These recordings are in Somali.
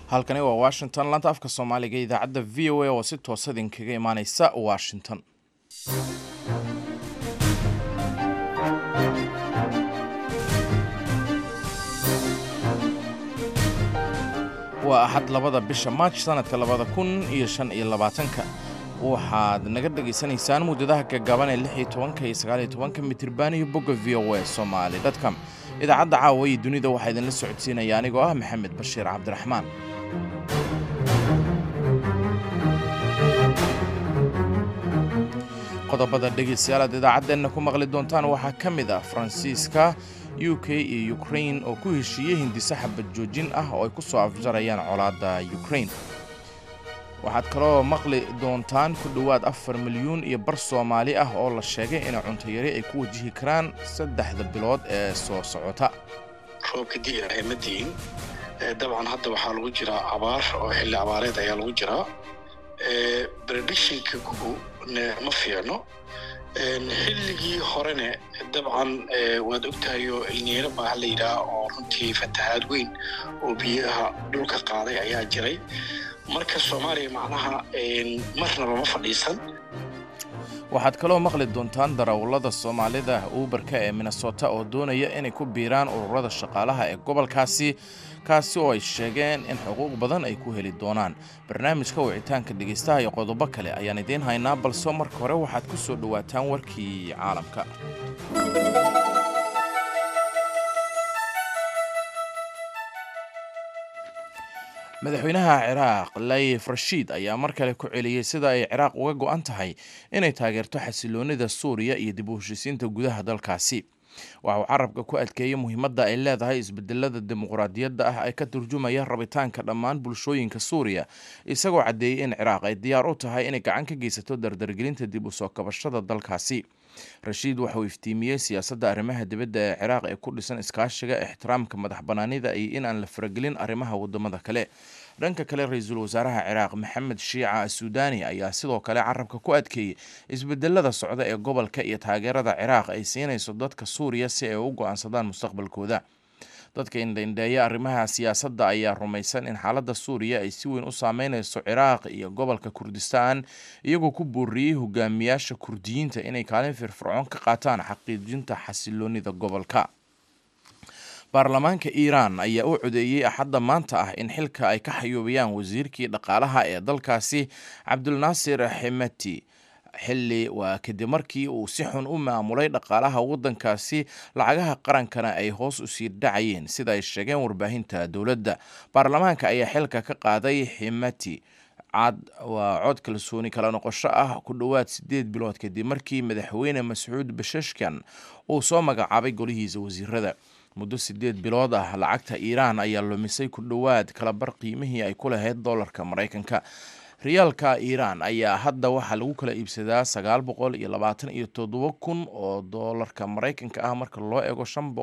halkani waa Washington laanta afka Soomaaliga idaacadda VOA oo si toos ah idinkaga imaanaysa Washington. waa axad labada bisha March sanadka 2025 waxaad naga dhageysanaysaan muddadaha gaaban ee 16 iyo 19 mitirban iyo bogga VOA Somali.com. idaacadda caawa ee dunida waxaa idin la socodsiinaya anigoo ah Maxamed Bashiir Cabdiraxmaan. qodobada dhegeystayaal idaacaddeena ku maqli doontaan waxaa ka mid ah Faransiiska, UK iyo Ukraine oo ku heshiiyey hindise xabad joojin ah oo ay ku soo afjarayaan colaadda Ukraine. waxaad kaloo maqli doontaan ku dhowaad 4 milyuun iyo bar Soomaali ah oo la sheegay in cunto yari ay ku wajihi karaan 3 bilood ee soo socota. roobka diiray madiin dabcan hadda waxaa lagu jiraa abaar oo xilli abaareed ayaa lagu jiraa predictionka ma fiicno xilligii horena dabcan waad ogtahayo ilniiro baa la yidhaah oo runtii fatahaad weyn oo biyaha dhulka qaaday ayaa jiray. marka Soomaaliya macnaha marnaba ma fadhiisan. waxaad kaloo maqli doontaan darawallada Soomaalida Uberka ee Minnesota oo doonaya inay ku biiraan ururada shaqaalaha ee gobolkaasi kaasi oo ay sheegeen in xuquuq badan ay ku heli doonaan. barnaamijka wicitaanka dhegeystaha iyo qodobo kale ayaan idiin haynaa, balse marka hore waxaad ku soo dhawaataan warkii caalamka. madaxweynaha Ciraaq Laif Rashid ayaa mar kale ku celiyay sida ay Ciraaq uga go'an tahay inay taageerto xasiloonida Suuriya iyo dib u heshiisiinta gudaha dalkaasi. waxa uu carabka ku adkeeyay muhiimadda ay leedahay isbedelada dimuqraadiyadda ah ay ka turjumaya rabitaanka dhammaan bulshooyinka Suuriya, isagoo cadeeyay in Ciraaq ay diyaar u tahay inay gacan ka geysato dardargelinta dib u soo kabashada dalkaasi. Rashid waxa uu iftiimiyey siyaasadda arrimaha dibadda ee Ciraaq ee ku dhisan iskaashiga, ixtiraamka madaxbannaanida iyo in aan la faragelin arrimaha wadamada kale. dhanka kale ra'iisul wasaaraha Ciraaq Maxamed Shiica Suudaani ayaa sidoo kale carabka ku adkeeyay isbedelada socda ee gobolka iyo taageerada Ciraaq ay siinayso dadka Suuriya si ay u go'aansadaan mustaqbalkooda. dadka indhaindheeya arrimaha siyaasadda ayaa rumaysan in xaaladda Suuriya ay si weyn u saameynayso Ciraaq iyo gobolka Kurdistaan, iyagoo ku booriyay hogaamiyaasha Kurdiyiinta inay kaalin firfircoon ka qaataan xaqiijinta xasiloonida gobolka. baarlamaanka Iiraan ayaa u codeeyay axadda maanta ah in xilka ay ka xayuubiyaan wasiirkii dhaqaalaha ee dalkaasi Cabdulnaasir Hemati xilli waa kadib markii uu si xun u maamulay dhaqaalaha waddankaasi, lacagaha qarankana ay hoos u sii dhacayeen sida ay sheegeen warbaahinta dowladda. baarlamaanka ayaa xilka ka qaaday Hemati cod kalsooni kala noqosho ah ku dhowaad 8 bilood kadib markii madaxweyne Mas'uud Pezeshkian uu soo magacaabay golihiisa wasiirada. muddo 8 bilood ah lacagta Iiraan ayaa lumisay ku dhowaad kala bar qiimihii ay ku lahayd dollarka Mareykanka. riyaalka Iiraan ayaa hadda waxaa lagu kala iibsadaa 927,000 oo dollarka Mareykanka ah marka loo eego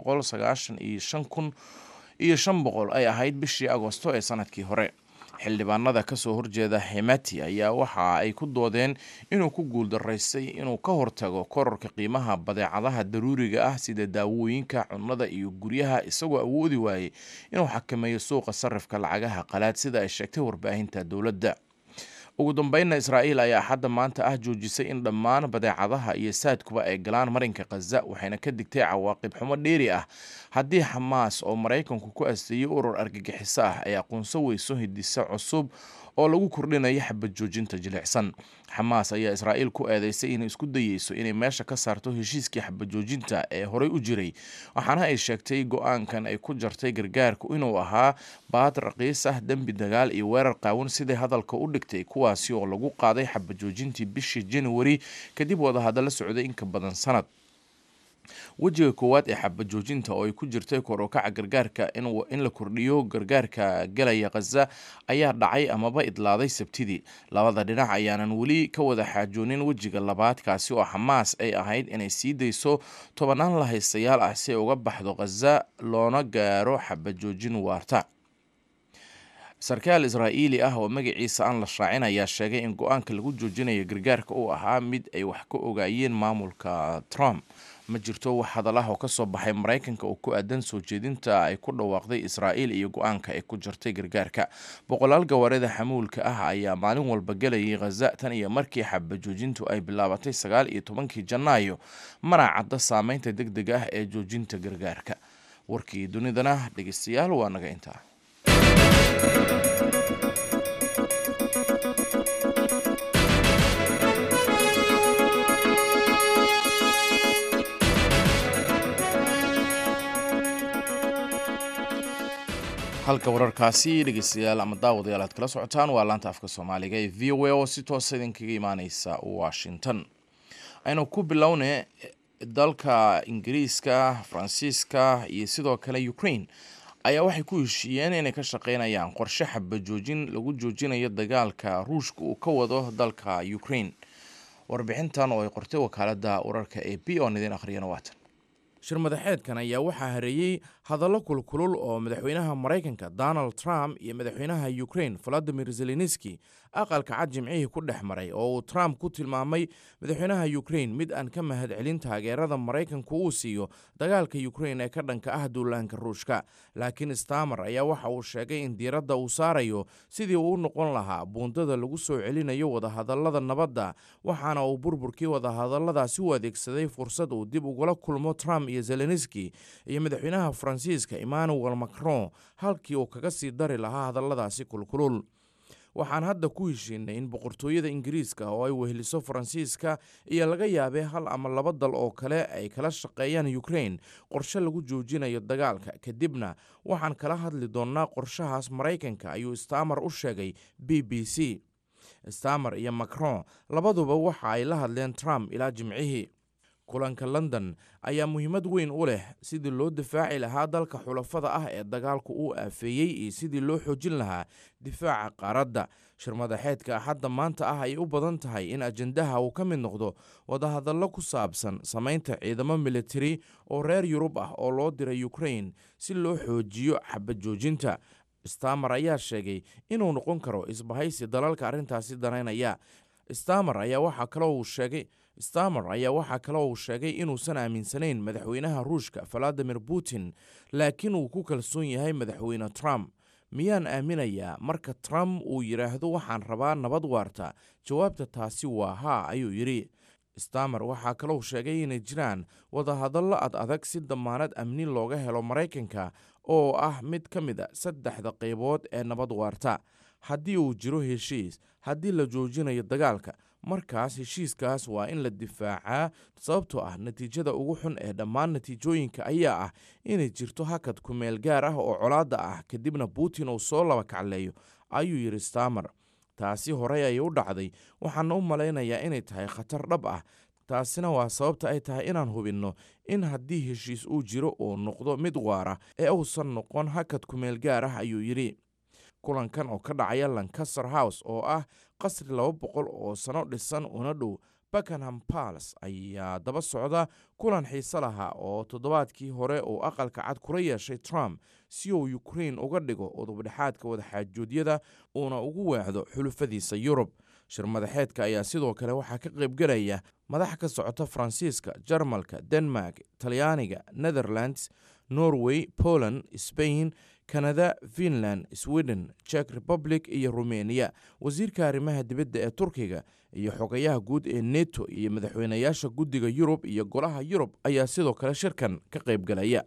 595,500 ay ahayd bishii Agoosto ee sanadkii hore. xildhibaanada ka soo horjeeda Hemati ayaa waxa ay ku doodeen inuu ku guuldaraystay inuu ka hortago kororka qiimaha badeecadaha daruuriga ah sida daawooyinka, cunnada iyo guryaha, isagoo awoodi waayay inuu xakameeyo suuqa sarifka lacagaha qalaad sida ay sheegtay warbaahinta dowladda. ugu dambeynna Israa'iil ayaa hadda maanta ah joojisay in dhammaan badeecadaha iyo saadkuba ay galaan marinka Gaza, waxayna ka digtay cawaaqib xumo dheeri ah haddii Xamaas oo Mareykanku ku asteeyay urur argagixiso ah ay aqoonsan weyso hindise cusub oo lagu kordhinayo xabad joojinta jilicsan. Xamaas ayaa Israa'iil ku eedeysay inay isku dayeyso inay meesha ka saarto heshiiskii xabad joojinta ee horey u jiray, waxaana ay sheegtay go'aankan ay ku jartay gargaarku inuu ahaa baad raqiis ah, dembi dagaal iyo weerar qaawan siday hadalka u dhigtay, kuwaasi oo lagu qaaday xabad joojintii bishii January kadib wadahadal la socday in ka badan sanad. wejiga koowaad ee xabad joojinta oo ay ku jirtay kor u kaca gargaarka in la kordhiyo gargaarka galaya Gaza ayaa dhacay amaba idlaaday Sabtidii. labada dhinac ayaanan weli ka wada xaajoonin wejiga labaad, kaasi oo Xamaas ay ahayd inay sii dayso 10 lahaystayaal ah si ay uga baxdo Gaza loona gaaro xabad joojin waarta. sarkaal Israa'iili ah oo magaciisa aan la shaacin ayaa sheegay in go'aanka lagu joojinayo gargaarka uu ahaa mid ay wax ka ogaayeen maamulka Trump. ma jirto wax hadalaha oo ka soo baxay Maraykanka oo ku aadan soo jeedinta ay ku dhawaaqday Israa'iil iyo go'aanka ay ku jirtay gargaarka. Boqolaal gawaarida xamuulka ah ayaa maalin walba galayay Gaza tan iyo markii xabajoojintu ay bilaabatay 19 Janaayo, mana cadda saameynta degdega ah ee joojinta gargaarka. warkii dunidana dhegeystayaal waa naga intaa. halka wararkaasi dhegeystayaal ama daawadayaal aad kala socotaan waa laanta afka Soomaaliga ee VOA oo si toos ah idinkaga imaaneysa Washington. aynu ku bilownay dalka Ingiriiska, Faransiiska iyo sidoo kale Ukraine ayaa waxay ku heshiiyeen inay ka shaqeynayaan qorshe xabajoojin lagu joojinayo dagaalka Ruushka uu ka wado dalka Ukraine. warbixintan oo ay qortay wakaaladda wararka AP oo idin akhriyana waatan. shir madaxeedkan ayaa waxaa hareeyay hadallo kulkulul oo madaxweynaha Maraykanka Donald Trump iyo madaxweynaha Ukraine Volodymyr Zelensky aqalka cad Jimcihii ku dhex maray oo uu Trump ku tilmaamay madaxweynaha Ukraine mid aan ka mahadcelin taageerada Maraykanku uu siiyo dagaalka Ukraine ee ka dhanka ah duulaanka Ruushka. laakiin Starmer ayaa waxa uu sheegay in diiradda uu saarayo sidii uu noqon lahaa buundada lagu soo celinayo wadahadallada nabadda, waxaana uu burburkii wadahadalladaasi u adeegsaday fursad uu dib ugula kulmo Trump iyo Zelensky iyo madaxweynaha Faransiiska Emmanuel Macron halkii uu kaga sii dari lahaa hadalladaasi kulkulul. waxaan hadda ku heshiinay in boqortooyada Ingiriiska oo ay weheliso Faransiiska iyo laga yaabay hal ama laba dal oo kale ay kala shaqeeyaan Ukraine qorshe lagu joojinayo dagaalka. kadibna waxaan kala hadli doonaa qorshahaas Maraykanka, ayuu Starmer u sheegay BBC. Starmer iyo Macron labaduba waxa ay la hadleen Trump ilaa Jimcihii. kulanka London ayaa muhiimad weyn u leh sidii loo difaaci lahaa dalka xulafada ah ee dagaalku uu aafeeyey iyo sidii loo xoojin lahaa difaaca qaaradda. shir madaxeedka hadda maanta ah ay u badan tahay in ajandaha uu ka mid noqdo wadahadallo ku saabsan samaynta ciidamo militari oo reer Yurub ah oo loo diray Ukraine si loo xoojiyo xabajoojinta. Starmer ayaa sheegay inuu noqon karo isbahaysi dalalka arrintaasi danaynaya. Starmer ayaa waxaa kaloo uu sheegay inuusan aaminsanayn madaxweynaha Ruushka Vladimir Putin, laakiin uu ku kalsoon yahay madaxweyne Trump. miyaan aaminayaa marka Trump uu yiraahdo waxaan rabaa nabad waarta? jawaabta taasi waa haa, ayuu yiri. Starmer waxaa kaloo sheegay inay jiraan wadahadallo adag si damaanad amni looga helo Maraykanka oo ah mid ka mid a 3 qaybood ee nabad waarta. haddii uu jiro heshiis, haddii la joojinayo dagaalka, markaas heshiiskaas waa in la difaacaa, sababtoo ah natiijada ugu xun ee dhammaan natiijooyinka ayaa ah inay jirto hakad ku meel gaar ah oo colaadda ah kadibna Putin uu soo laba kacleeyo, ayuu yiri Starmer. taasi horey ayay u dhacday, waxaana u malaynayaa inay tahay khatar dhab ah. taasina waa sababta ay tahay inaan hubinno in haddii heshiis uu jiro uu noqdo mid waara ee uusan noqon hakad ku meel gaar ah, ayuu yiri. kulankan oo ka dhacaya Lancaster House oo ah qasri 200 oo sano dhisan una dhow Buckingham Palace ayaa daba socda kulan xiiso lahaa oo toddobaadkii hore uu aqalka cad kula yeeshay Trump si uu Ukraine uga dhigo udubdhexaadka wadaxaajoodyada uuna ugu weecdo xulufadiisa Yurub. shir madaxeedka ayaa sidoo kale waxaa ka qaybgalaya madax ka socota Faransiiska, Jarmalka, Denmark, Talyaaniga, Netherlands, Norway, Poland, Spain, Canada, Finland, Sweden, Czech Republic iyo Romania. wasiirka arrimaha dibadda ee Turkiga iyo xogayaha guud ee NATO iyo madaxweynayaasha guddiga Yurub iyo golaha Yurub ayaa sidoo kale shirkan ka qaybgalaya.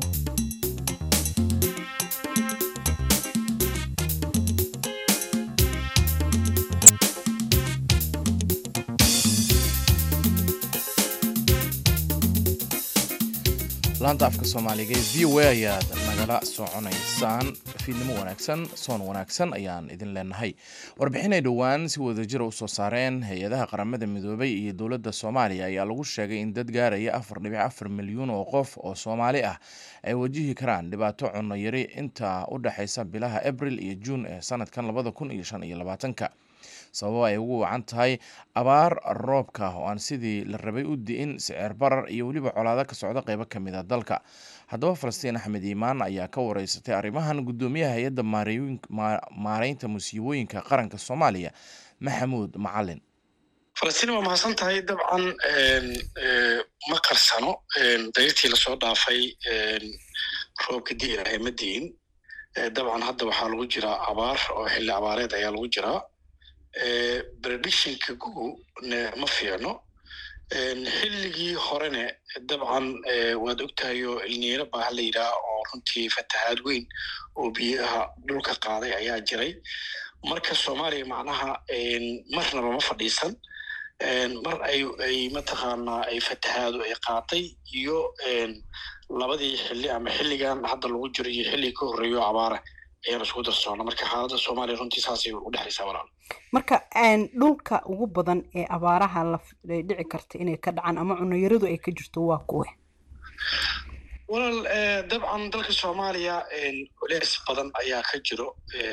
laanta afka Soomaaliga ee VOA ayaad nagala soconaysaan. fiidnimo wanaagsan, soon wanaagsan ayaan idin leenahay. warbixin ay dhowaan si wadajir u soo saareen hay-adaha qaramada midoobay iyo dowladda Soomaaliya ayaa lagu sheegay in dad gaaraya 4.4 milyan oo qof oo Soomaali ah ay wajihi karaan dhibaato cunno yari inta u dhaxaysa bilaha April iyo June ee sanadkan 2025. sababo ay ugu wacan tahay abaar, roobka oo aan sidii la rabay u di'in, sicir barar iyo weliba colaado ka socda qaybo ka mid ah dalka. haddaba Falastiin Axmed Iimaan ayaa ka wareysatay arrimahan gudoomiyaha hay'adda maareynta musiibooyinka qaranka Soomaaliya Maxamuud Macalin. falastiin waa mahadsan tahay dabcan ma qarsano dayrtii lasoo dhaafay roobka di'irahay ma di'in dabcan hadda waxaa lagu jiraa abaar oo xilli abaareed ayaa lagu jiraa predictionka gugu ma fiicno xilligii horene dabcan waad ogtahayo ilniiro baa la yidhaha oo runtii fatahaad weyn oo biyaha dhulka qaaday ayaa jiray marka soomaaliya macnaha marnaba ma fadhiisan mar ay mataqaanaa ay fatahaadu ay qaatay iyo labadii xilli ama xilligan hadda lagu jiro iyo xilligii ka horreeyo abaara ayaan isku darsoona marka xaaladda soomaaliya runtii saasay u dhexaysaa walaal marka dhulka ugu badan ee abaaraha dhici karta inay ka dhacaan ama cunayaradu ay ka jirto waa kuwe walaal dabcan dalka soomaaliya culeys badan ayaa ka jiro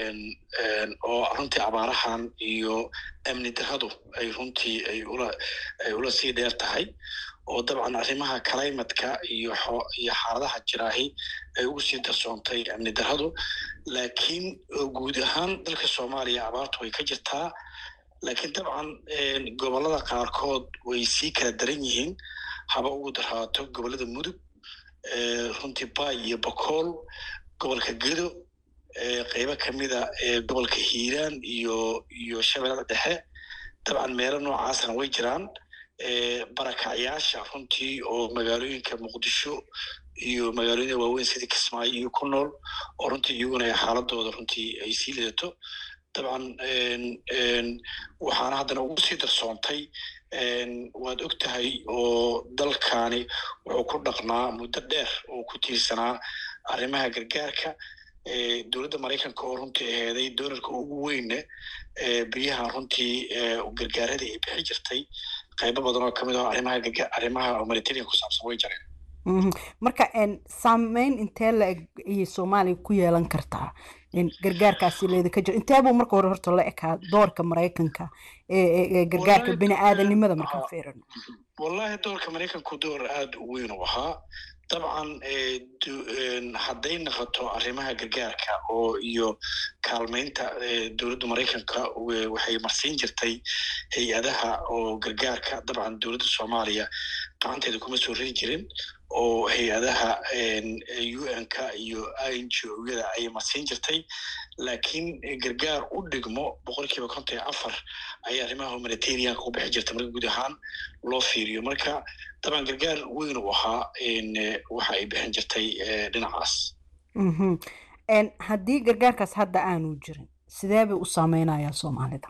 oo runtii abaarahan iyo amni darradu ay runtii ay ula sii dheer tahay oo dabcan arrimaha climatka iyo xaaladaha jiraahi ay ugu sii darsoontay amni darradu laakiin guud ahaan dalka soomaaliya abaartu way ka jirtaa laakiin dabcan gobollada qaarkood way sii kala daran yihiin haba ugu daraato gobollada mudug runtii bay iyo bokool gobolka gedo qaybo kamida gobolka hiiraan iyo shabeellada dhexe dabcan meelo noocaasna way jiraan barakacyaasha runtii oo magaalooyinka muqdisho iyo magaalooyinka waaweyn sida kismaayo iyo ku nool oo runtii iyaguna ay xaaladooda runtii ay sii lidato dabcan waxaana haddana ugu sii darsoontay waad og tahay oo dalkani wuxuu ku dhaqnaa muddo dheer oo ku tiirsanaa arrimaha gargaarka dowladda maraykanka oo runtii aheeday doonarka ugu weyne biyaha runtii gargaaradii ay bixi jirtay qaybo badan oo kamid ah arrimaha humanitarian ku saabsan way jareen marka saameyn intee la eg ayay soomaaliya ku yeelan kartaa gargaarkaasi leedaka jiro inteebuu marka hore horta la ekaa doorka maraykanka ee gargaarka bini-aadanimada markaan fiirino wallahi doorka maraykanku door aada u weyn u ahaa dabcan hadday noqoto arrimaha gargaarka oo iyo kaalmeynta dowladda maraykanka waxay marsiin jirtay hay-adaha oo gargaarka dabcan dowladda soomaaliya gacanteeda kuma soo rari jirin oo hay-adaha un-ka iyo ngo-yada ayay marsiin jirtay laakiin gargaar u dhigmo 54% ayay arrimaha humanitarianka ku bixi jirta marka guud ahaan loo fiiriyo marka dabcan gargaar weyn u ahaa waxa ay bixin jirtay dhinacaas haddii gargaarkaas hadda aanu jirin sidee bay u saameynayaa soomaalida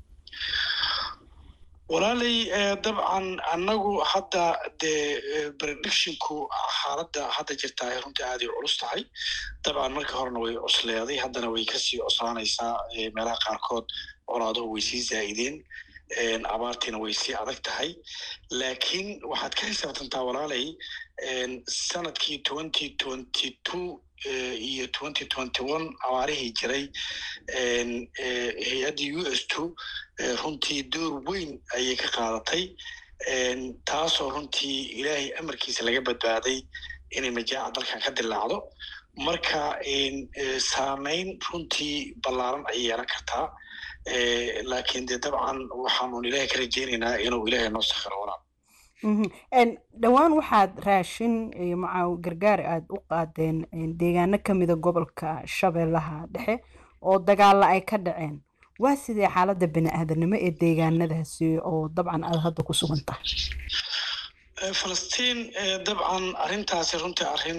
walaalay dabcan annagu hadda dee predictionku xaaladda hadda jirtaa runtii aaday culus tahay dabcan marka horena way cusleeday haddana way kasii cuslaanaysaa meelaha qaarkood colaaduhu way sii zaa'ideen abaartiina way sii adag tahay laakiin waxaad ka xisaabtantaa walaalay sanadkii 2022 iyo 2021 abaarihii jiray hay-adda US2 runtii door weyn ayay ka qaadatay taasoo runtii ilaahay amarkiisa laga badbaaday inay majaaca dalkan ka dilaacdo marka saameyn runtii ballaaran ay yeelan kartaa laakiin dee dabcan waxaanun ilaahay ka rajeynaynaa inuu ilaahay noo sakhiro walaal dhowaan waxaad raashin maca gargaar aada u qaadeen deegaano kamida gobolka shabeellaha dhexe oo dagaalla ay ka dhaceen waa sidee xaaladda bini-aadanimo ee deegaanadaasi oo dabcan aada hadda ku sugan tahay falastiin dabcan arrintaasi runtii arrin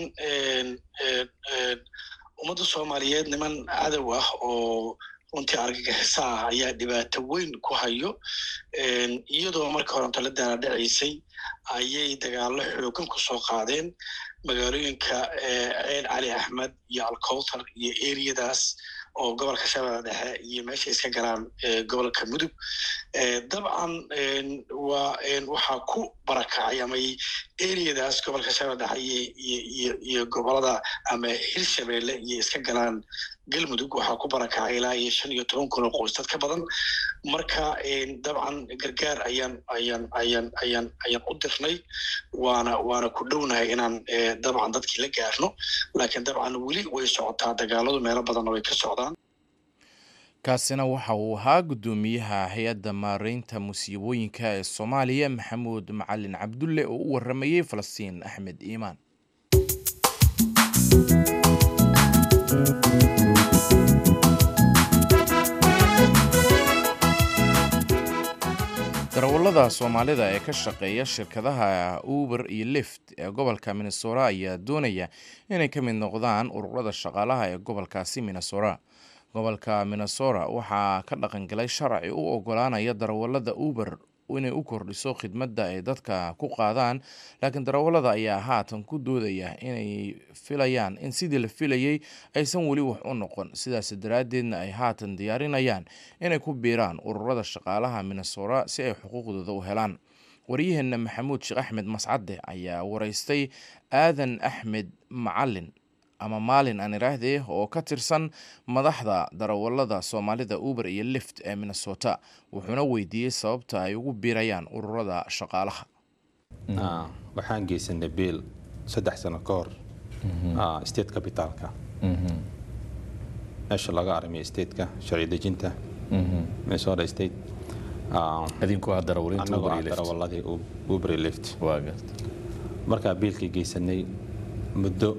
ummadda soomaaliyeed niman cadow ah oo runtii argagixisa ah ayaa dhibaato weyn ku hayo iyadoo marka horanto la daala dhacaysay ayay dagaallo xoogan ku soo qaadeen magaalooyinka ceel cali axmed iyo alkowtar iyo eriyadaas oo gobolka shabeella dhexe iyo meesha iska galaan gobolka mudug dabcan waxaa ku barakacay ama eriyadaas gobolka shabeella dhexe iyo gobolada ama hirshabeelle iyo iska galaan galmudug waxaa ku barakacay ilaa iyo 15 kun oo qoys dad ka badan marka dabcan gargaar ayaan u dirnay waana ku dhownahay inaan dabcan dadkii la gaarno laakiin dabcan weli way socotaa dagaaladu meelo badanna way ka socdaan kaasina waxa uu ahaa guddoomiyaha hay-adda maareynta musiibooyinka ee Soomaaliya Maxamuud Macalin Cabdulle oo u waramayay Falastiin Axmed Iimaan. darawallada Soomaalida ee ka shaqeeya shirkadaha Uber iyo Lyft ee gobolka Minnesota ayaa doonaya inay ka mid noqdaan ururada shaqaalaha ee gobolkaasi Minnesota. Gobolka Minnesota waxaa ka dhaqan galay sharci u ogolaanaya darawallada Uber inay u kordhiso khidmadda ay dadka ku qaadaan, laakiin darawallada ayaa haatan ku doodaya inay filayaan in sidii la filayay aysan weli wax u noqon, sidaas daraaddeedna ay haatan diyaarinayaan inay ku biiraan ururada shaqaalaha Minnesota si ay xuquuqdooda u helaan. Waryaheena Maxamuud Sheekh Axmed Mascade ayaa waraystay Aadan Axmed Macalin ama Maalin aan iraahdee oo ka tirsan madaxda darawallada Soomaalida Uber iyo Lyft ee Minnesota, wuxuuna weydiiyey sababta ay ugu biirayaan ururada shaqaalaha. waxaan geysanay biil 3 sano ka hor state capitalka meesha laga arimiyo stateka sharci dejinta Minnesota state adinku waa darawalladii Uber iyo Lyft markaa biilkii geysanay muddo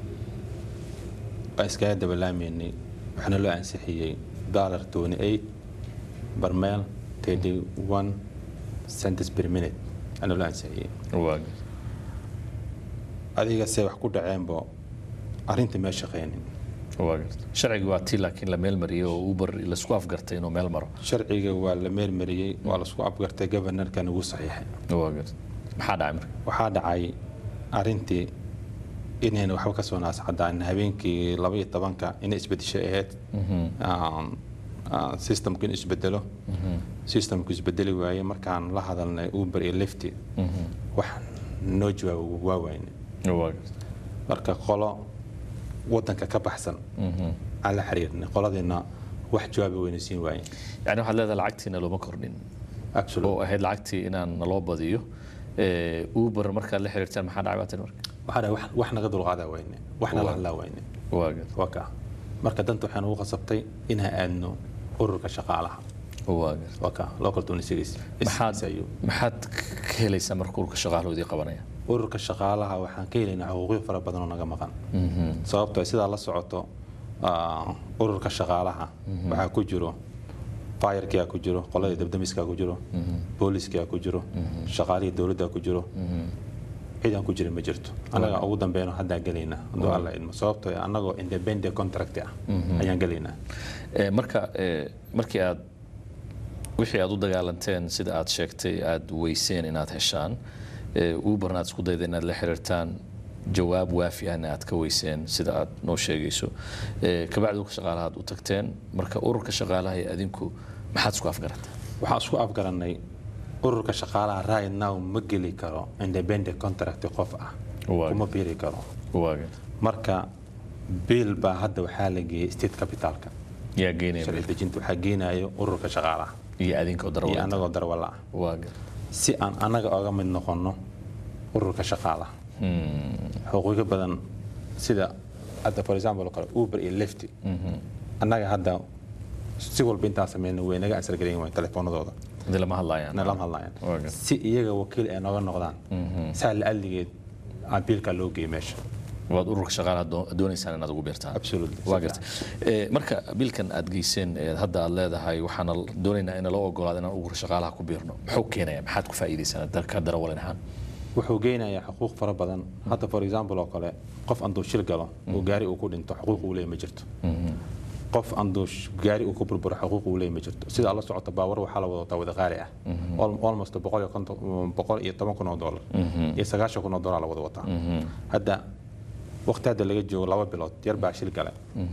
iskaga dabalaameynay waxaana loo ansixiyey $28 barmeel 31 cents per minute ana loo ansixiyey adiga se wax ku dhaceenbo arrinta ma shaqeynin sharciga waa tii laakiin la meel mariyay oo Uber la isku afgartay inuu meel maro. sharciga waa la meel mariyay waa la isku afgartay governorka ugu saxiixay. maxaa dhacay marka? waxaa dhacay arrintii inayna waxba ka soo naascadaan habeenkii 12ka in isbedeshay ahayd systemku in isbedelo systemku isbedeli waaye markaan la hadalnay Uber iyo Lyft wax noo jawaab waa wayne marka qolo wadanka ka baxsan ala xiriirna qoladeena wax jawaab wayna siin waaye. yani waxaad leedahay lacagtiina looma kordhin oo ahayd lacagtii inaan naloo badiyo. Uber markaad la xiriirtaan maxaa dhacay baatan marka? wax naga dulqaadaa wayne waxna la hadlaa wayne waka marka danta waxaan ugu qasabtay inaan aadno ururka shaqaalaha waka local 26 maxaad ka helaysaa marka ururka shaqaalahoodii qabanaya? ururka shaqaalaha waxaan ka helaynaa xuquuqyo fara badan oo naga maqan sababtoo sidaa la socoto ururka shaqaalaha waxaa ku jiro fire-ka ku jiro qolada dabdamiska ku jiro booliska ku jiro shaqaalihii dawladda ku jiro ciidan ku jira ma jirto anaga ugu dambeeyno hadda galayna oo alla ilmo sababtoo anagoo independent contract ayaan galayna markii aad wixii aad u dagaalanteen sida aad sheegtay aad weyseen inaad heshaan Uber aad isku dayday inaad la xiriirtaan jawaab waafi ah aad ka weyseen sida aad noo sheegayso kabacdi ururka shaqaalaha aad u tagteen marka ururka shaqaalaha ee adinku maxaad isku afgaratay? waxaan isku afgaranay ururka shaqaalaha right now ma geli karo independent contract qof ah kuma biiri karo marka biil baa hadda waxaa la geeyay state capitalka yaa geenay sharci dejinta waxaa geenayo ururka shaqaalaha iyo adinka darawal anagoo darawal ah si aan anaga oga mid noqono ururka shaqaalaha xuquuqyo badan sida hadda for example Uber iyo Lyft anaga hadda si walba inta sameeyno way naga ansar gareeyeen way telefoonadooda lama hadlayaan si iyaga wakiil ay naga noqdaan saal aligeed biilka loo geeyay meesha waad ururka shaqaalaha doonaysaan inaad ugu beertaan. marka biilkan aad geyseen hadda aad leedahay waxaan doonaynaa in loo ogolaado inaan ururka shaqaalaha ku biirno muxuu keenayaa maxaad ku faa'iideysanaa dalka darawal ahaan? wuxuu geynayaa xuquuq fara badan hadda for example oo kale qof anduu shil galo oo gaari uu ku dhinto xuquuq uu leeyahay ma jirto qof anduu gaari uu ku burburo xuquuq uu leeyahay ma jirto sida la socota baawar waxa la wada wada qaali ah almost $110,000 iyo $90,000 la wada wataa hadda waqti hadda laga joogo 2 bilood yar baa shil galay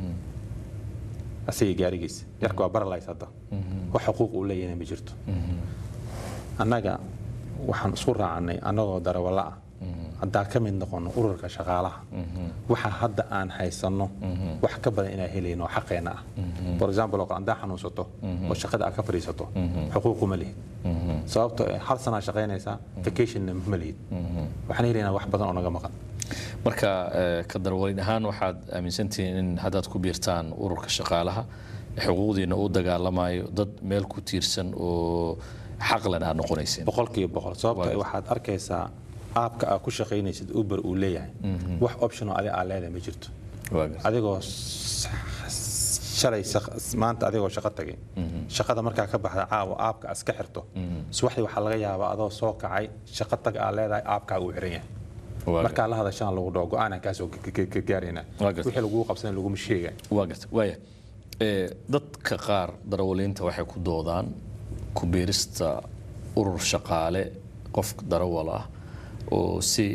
asii gaarigiisa yarku waa paralyzed hadda wax xuquuq uu leeyahay ma jirto annaga waxaan isku raacnay anagoo darawalla ah hadda ka mid noqono ururka shaqaalaha waxa hadda aan haysano wax ka badan inaan helayno xaqeena ah for example oo qandaax xanuunsato oo shaqada aad ka fariisato xuquuq ma lihid sababtoo hal sana shaqeynaysa vacation ma lihid waxaan helaynaa wax badan oo naga maqan marka ka darawalin ahaan waxaad aaminsantihiin in haddaad ku biirtaan ururka shaqaalaha xuquuqdiina u dagaalamayo dad meel ku tiirsan oo xaqlan aad noqonayseen boqolkiiba boqol sababta waxaad arkaysaa aabka aad ku shaqaynaysid Uber uu leeyahay wax option oo adiga leedahay ma jirto adigoo shalay maanta adigoo shaqo tagay shaqada markaa ka baxda caawa aabka iska xirto subaxdii waxaa laga yaabaa adoo soo kacay shaqo tag aad leedahay aabka uu xiran yahay markaa la hadashaan lagu dhaw go'aan ka soo gaarayna wixii lagu qabsan lagu sheegay waaya dadka qaar darawaliinta waxay ku doodaan ku biirista urur shaqaale qof darawal ah oo si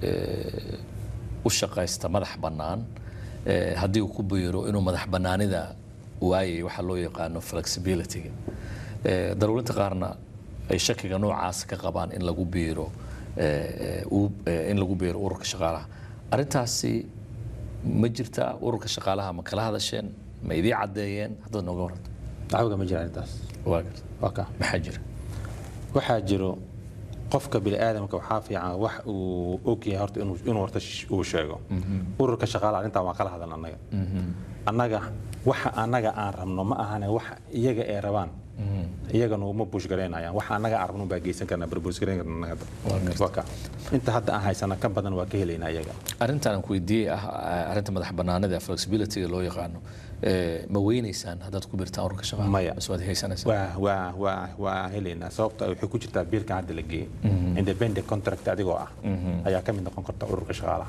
u shaqaysta madax bannaan haddii uu ku biiro inuu madax bannaanida waayay waxa loo yaqaano flexibility darawaliinta qaarna ay shakiga noocaas ka qabaan in lagu biiro ururka shaqaalaha arrintaasi ma jirta ururka shaqaalaha ma kala hadasheen ma idii caddeeyeen haddaad nooga waranto dacwada ma jira arrintaas maxaa jira waxaa jiro qofka bini'aadamka waxaa fiican wax uu ogyahay horta inuu horta uu sheego ururka shaqaalaha arrintaa waan kala hadalna annaga waxa annaga aan rabno ma ahane wax iyaga ay rabaan iyagana uma bush gareynayaan waxa annaga aan rabno baa geysan karnaa barbuus gareyn karnaa inta hadda aan haysana ka badan waa ka helaynaa iyaga arrintan aan ku weydiiyey arrinta madax bannaanida flexibility loo yaqaano ma weynaysaan haddaad ku birtaan ururka shaqaalaha maya bas waad haysanaysaa waa helaynaa sababta waxay ku jirtaa biilkan hadda la geeyey independent contract adigoo ah ayaa ka mid noqon karta ururka shaqaalaha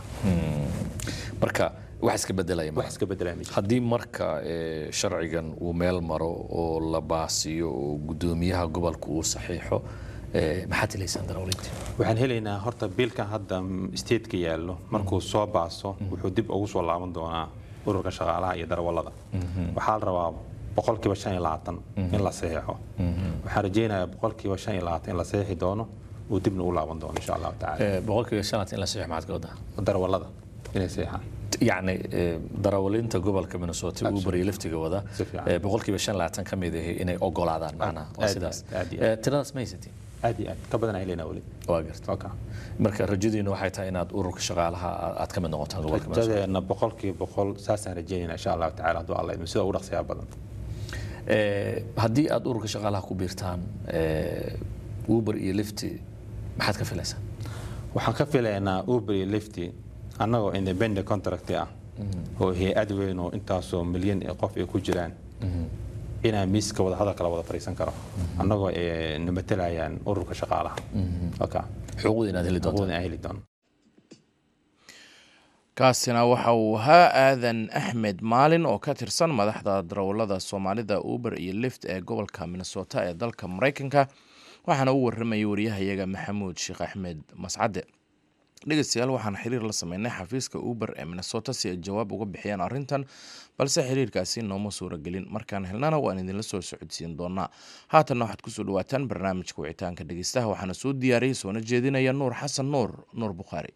marka wax iska bedelaya haddii marka sharcigan uu meel maro oo la baasiyo oo gudoomiyaha gobolka uu saxiixo maxaad helaysaan darawaliinta waxaan helaynaa horta biilkan hadda stateka yaallo markuu soo baaso wuxuu dib ugu soo laaban doonaa ururka shaqaalaha iyo darawallada waxaa la rabaa boqolkiiba 55 in la saxiixo waxaan rajaynayaa boqolkiiba 55 in la saxiixi doono uu dibna u laaban doono insha Allah taala boqolkiiba 55 in la saxiixo maxaad ka wadaa darawallada inay saxiixaan يعني darawaliinta gobolka Minnesota Uber iyo Lyft wada boqolkiiba 55 ka mid ah inay ogolaadaan macna waa sidaas tiradaas ma haysatiin aad ka badan ay leena wali waa gartay marka rajadiina waxay tahay inaad ururka shaqaalaha aad ka mid noqotaan gobolka Minnesota rajadeenna boqolkiiba boqol saasaan rajaynaa insha Allah taala haduu Allah idin sida u dhaqsiyaa badan haddii aad ururka shaqaalaha ku biirtaan Uber iyo Lyft maxaad ka filaysaa waxaan ka filaynaa Uber iyo Lyft annagoo independent contract ah oo hay'ad weyn oo intaasoo milyan qof ay ku jiraan inaan miiska wada hadalka la wada fariisan karo annagoo nabatalayaan ururka shaqaalaha xuquuqdiina heli doonto kaasina waxa uu ahaa aadan axmed maalin oo ka tirsan madaxda darawallada Soomaalida Uber iyo Lyft ee gobolka Minnesota ee dalka Mareykanka waxaana uu waramayay wariyahayaga Maxamuud Sheekh Axmed Mascade dhegeystayaal waxaan xiriir la sameynay xafiiska Uber ee Minnesota si ay jawaab uga bixiyaan arrintan balse xiriirkaasi nooma suuragelin markaan helnana waan idinla soo socodsiin doonaa haatanna waxaad kusoo dhawaataan barnaamijka wicitaanka dhegeystaha waxaana soo diyaariyey soona jeedinaya Nuur Xasan Nuur Bukhaari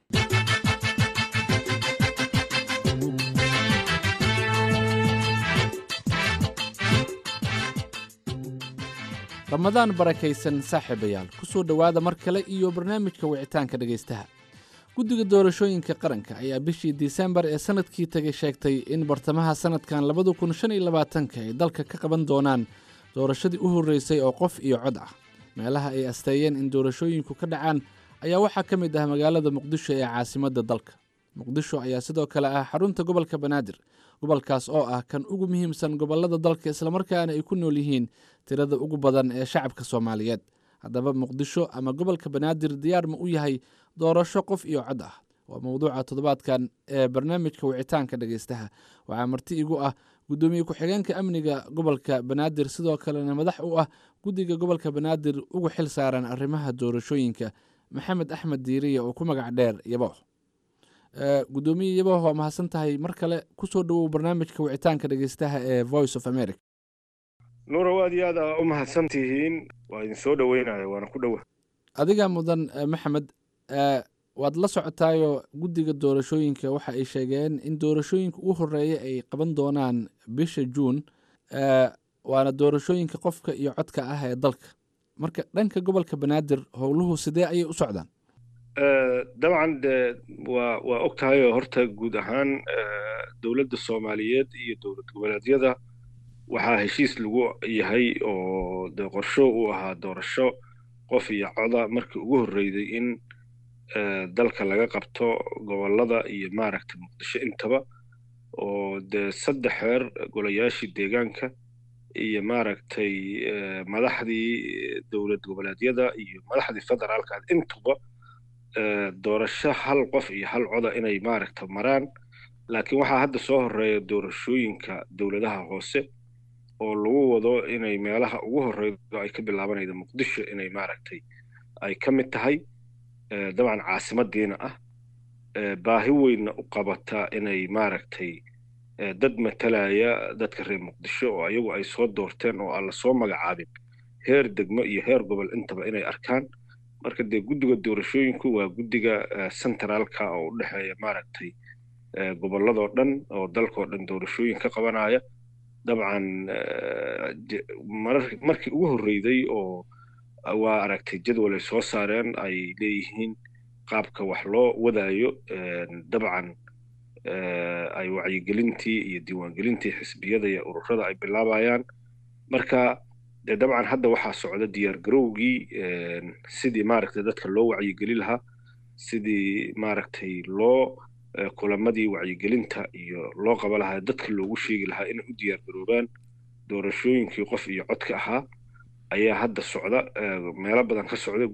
ramadaan barakaysan saaxiibayaal ku soo dhowaada mar kale iyo barnaamijka wicitaanka dhegaystaha guddiga doorashooyinka qaranka ayaa bishii Diseembar ee sanadkii tagay sheegtay in bartamaha sanadkan 2025 ay dalka ka qaban doonaan doorashadii u horeysay oo qof iyo cod ah meelaha ay asteeyeen in doorashooyinku ka dhacaan ayaa waxaa ka mid ah magaalada Muqdisho ee caasimadda dalka Muqdisho ayaa sidoo kale ah xarunta gobolka Banaadir gobolkaas oo ah kan ugu muhiimsan gobolada dalka isla markaana ay ku nool yihiin tirada ugu badan ee shacabka Soomaaliyeed haddaba Muqdisho ama gobolka Banaadir diyaar ma u yahay doorasho qof iyo cod ah waa mowduuca toddobaadkan ee barnaamijka wicitaanka dhageystaha waxaa marti igu ah gudoomiye ku-xigeenka amniga gobolka Banaadir sidoo kalena madax u ah guddiga gobolka Banaadir ugu xil saaran arrimaha doorashooyinka Maxamed Axmed Diiriye oo ku magac dheer Yabo gudoomiye Yabo waa mahadsan tahay mar kale ku soo dhawow barnaamijka wicitaanka dhageystaha ee Voice of America nuuro aad iyo aad u mahadsantihiin waa idin soo dhaweynaya waana ku dhowa adiga mudan Maxamed waad la socotaayo guddiga doorashooyinka waxa ay sheegeen in doorashooyinka ugu horeeya ay qaban doonaan bisha Juun waana doorashooyinka qofka iyo codka ah ee dalka marka dhanka gobolka Banaadir howluhu sidee ayay u socdaan dabcan waa ogtahay horta guud ahaan dowladda Soomaaliyeed iyo dowlad goboleedyada waxaa heshiis lagu yahay oo de qorsho uu ahaa doorasho qof iyo coda markii ugu horreyday in dalka laga qabto gobollada iyo maaragtay muqdisho intaba oo dee 3 heer golayaashii deegaanka iyo maaragtay madaxdii dowlad goboleedyada iyo madaxdii federaalka intuba doorasho hal qof iyo hal coda inay maaragtay maraan laakiin waxaa hadda soo horeeya doorashooyinka dowladaha hoose oo lagu wado inay meelaha ugu horeydo ay ka bilaabanaydo muqdisho inay maaragtay ay ka mid tahay dabcan caasimadiina ah baahi weynna u qabata inay maaragtay dad matalaya dadka reer muqdisho oo ayagu ay soo doorteen oo aan la soo magacaabin heer degmo iyo heer gobol intaba inay arkaan marka dee guddiga doorashooyinku waa guddiga centraalka oo u dhexeeya maaragtay gobolladoo dhan oo dalkoo dhan doorashooyin ka qabanaya dabcan markii ugu horreyday oo waa aragtay jadwal ay soo saareen ay leeyihiin qaabka wax loo wadaayo dabcan ay wacyigelintii iyo diiwaangelintii xisbiyada iyo ururada ay bilaabayaan marka dee dabcan hadda waxaa socda diyaargarowgii sidii maaragtay dadka loo wacyigeli lahaa sidii maaragtay loo kulamadii wacyigelinta iyo loo qaba lahaa dadka loogu sheegi lahaa inay u diyaargaroobaan doorashooyinkii qof iyo codka ahaa ayaa hadda socda meelo badan ka socda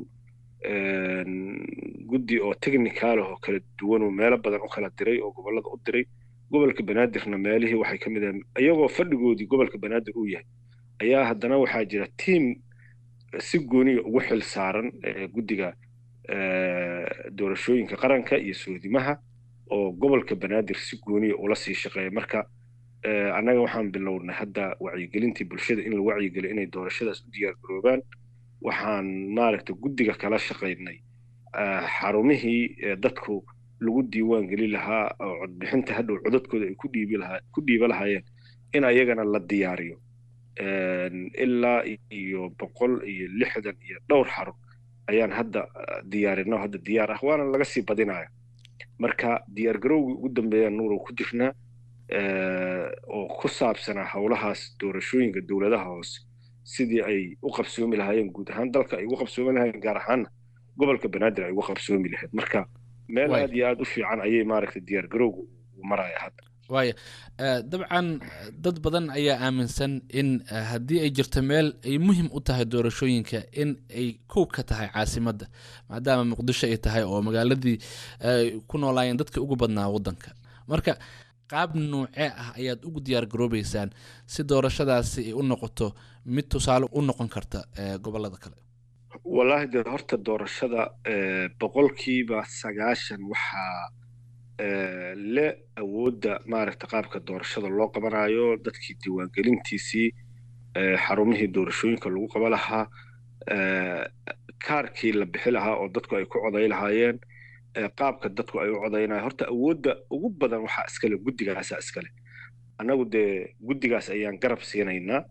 guddi oo technical oo kala duwan oo meelo badan u kala diray oo gobollada u diray gobolka banaadirna meelihii waxay ka mid ahayn iyagoo fadhigoodii gobolka banaadir uu yahay ayaa haddana waxaa jira tiim si gooniga ugu xil saaran guddiga doorashooyinka qaranka iyo soodimaha oo gobolka banaadir si gooniya ula sii shaqeeya marka annaga waxaan bilownay hadda wacyigelintii bulshada in la wacyigeliyo inay doorashadaas u diyaargaroobaan waxaan maaragtay guddiga kala shaqaynay xarumihii dadku lagu diiwaan geli lahaa oo codbixinta hadhow codadkooda ay ku dhiiba lahaayeen in ayagana la diyaariyo ilaa iyo 160 iyo dhowr xarun ayaan hadda diyaarino hadda diyaar ah waana laga sii badinaya marka diyaargarowgii ugu dambeeya nuurow ku jirnaa oo ku saabsanaa howlahaas doorashooyinka dowladaha hoose sidii ay u qabsoomi lahaayeen guud ahaan dalka ay ugu qabsoomi lahaayeen gaar ahaanna gobolka banaadir ay ugu qabsoomi lahayd marka meel aad iyo aad u fiican ayay maaragtay diyaargarowga u maraya hadda waaya dabcan dad badan ayaa aaminsan in haddii ay jirto meel ay muhiim u tahay doorashooyinka in ay kow ka tahay caasimadda maadaama muqdisho ay tahay oo magaaladii ku noolaayeen dadka ugu badnaa waddanka marka qaab noocee ah ayaad ugu diyaar garoobeysaan si doorashadaasi ay u noqoto mid tusaale u noqon karta gobollada kale wallaahi dee horta doorashada 90% waxaa le awoodda maaragta qaabka doorashada loo qabanayo dadkii diiwaangelintiisii xarumihii doorashooyinka lagu qaba lahaa kaarkii la bixi lahaa oo dadku ay ku coday lahaayeen qaabka dadku ay u codaynayaan horta awoodda ugu badan waxaa iskale guddigaasa iskale annagu dee guddigaas ayaan garab siinaynaa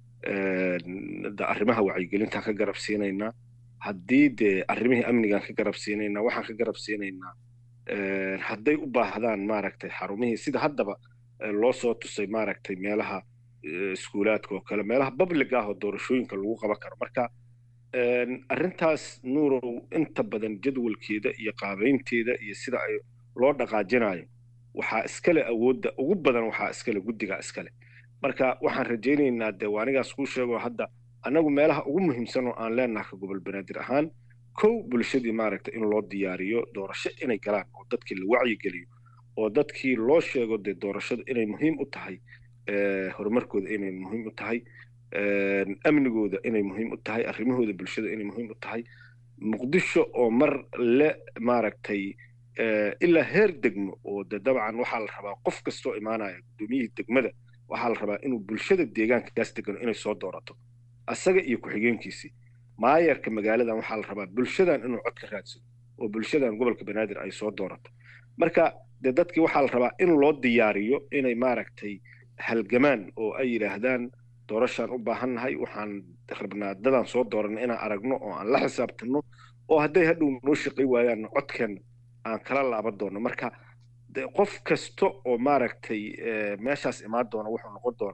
arrimaha wacyigelintaan ka garab siinaynaa haddii dee arrimihii amnigaan ka garab siinaynaa waxaan ka garab siinaynaa hadday u baahdaan maaragtay xarumihii sida haddaba loo soo tusay maaragtay meelaha iskuulaadka oo kale meelaha public ah oo doorashooyinka lagu qaban karo marka arrintaas nuurow inta badan jadwalkeeda iyo qaabaynteeda iyo sida ay loo dhaqaajinayo waxaa iskale awoodda ugu badan waxaa iskale guddiga iskale marka waxaan rajaynaynaa dee waanigaas kuu sheego hadda annagu meelaha ugu muhiimsan oo aan leenaha ka gobol banaadir ahaan kow bulshadii maaragtay in loo diyaariyo doorasho inay galaan oo dadkii la wacyigeliyo oo dadkii loo sheego dee doorashada inay muhiim u tahay horumarkooda inay muhiim u tahay amnigooda inay muhiim u tahay arrimahooda bulshada inay muhiim u tahay muqdisho oo mar le maaragtay ilaa heer degmo oo de dabcan waxaa la rabaa qof kastoo imaanaya guddoomiyihii degmada waxaa la rabaa inuu bulshada deegaankaas degano inay soo doorato asaga iyo ku-xigeenkiisii maayarka magaaladan waxaa la rabaa bulshadan inuu cod ka raadsado oo bulshadan gobolka banaadir ay soo doorato marka dee dadkii waxaa la rabaa in loo diyaariyo inay maaragtay halgamaan oo ay yidhaahdaan doorashaan u baahannahay waxaan rabnaa dadaan soo dooranna inaan aragno oo aan la xisaabtanno oo hadday hadhow noo shaqay waayaanna codkeenna aan kala laaban doonno marka qof kasta oo maaragtay meeshaas imaan doona wuxuu noqon doonaa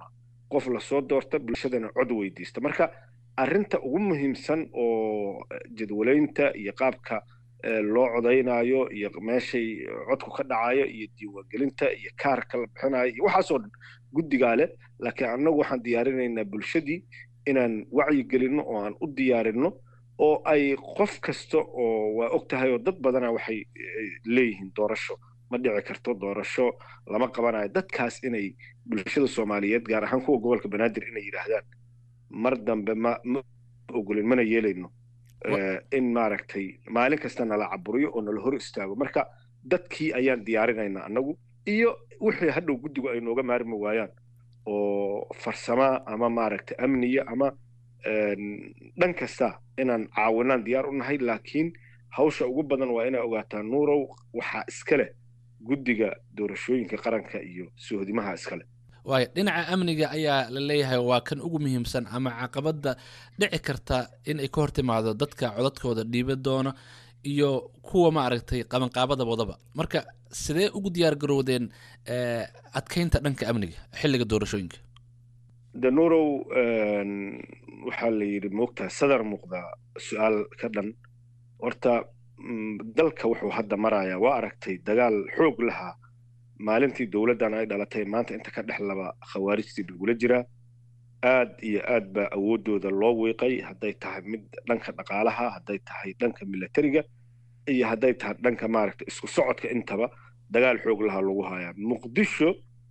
qof lasoo doorta bulshadana cod weydiista marka arrinta ugu muhiimsan oo jadwalaynta iyo qaabka loo codaynayo iyo meeshay codku ka dhacayo iyo diiwaangelinta iyo kaarka la bixinayo iyo waxaasoo dhan guddigaa leh laakiin annagu waxaan diyaarinaynaa bulshadii inaan wacyi gelinno oo aan u diyaarinno oo ay qof kasta oo waa og tahay oo dad badana waxay leeyihiin doorasho ma dhici karto doorasho lama qabanayo dadkaas inay bulshada soomaaliyeed gaar ahaan kuwa gobolka banaadir inay yidhaahdaan mar dambe ma ogolin mana yeelayno in maaragtay maalin kasta nala caburiyo oo nala hor istaago marka dadkii ayaan diyaarinaynaa annagu iyo wixii hadhow guddigu ay nooga maarmi waayaan oo farsama ama maaragtay amniya ama dhan kasta inaan caawinaan diyaar u nahay laakiin hawsha ugu badan waa inaa ogaataa nuurow waxaa iska leh guddiga doorashooyinka qaranka iyo sohodimaha iska leh waayo dhinaca amniga ayaa la leeyahay waa kan ugu muhiimsan ama caqabadda dhici karta in ay ka hor timaado dadka codadkooda dhiiba doona iyo kuwa maaragtay qabanqaabada wadaba marka sidee ugu diyaar garowdeen adkeynta dhanka amniga xilliga doorashooyinka danuurow waxaa la yidhi moogtaa sadar muuqda su-aal ka dhan horta dalka wuxuu hadda marayaa waa aragtay dagaal xoog lahaa maalintii dowladdan ay dhalatay maanta inta ka dhex laba khawaarijtii lagula jiraa aad iyo aad baa awooddooda loo wiiqay hadday tahay mid dhanka dhaqaalaha hadday tahay dhanka milatariga iyo hadday tahay dhanka maaragtay isku socodka intaba dagaal xoog lahaa lagu hayaa muqdisho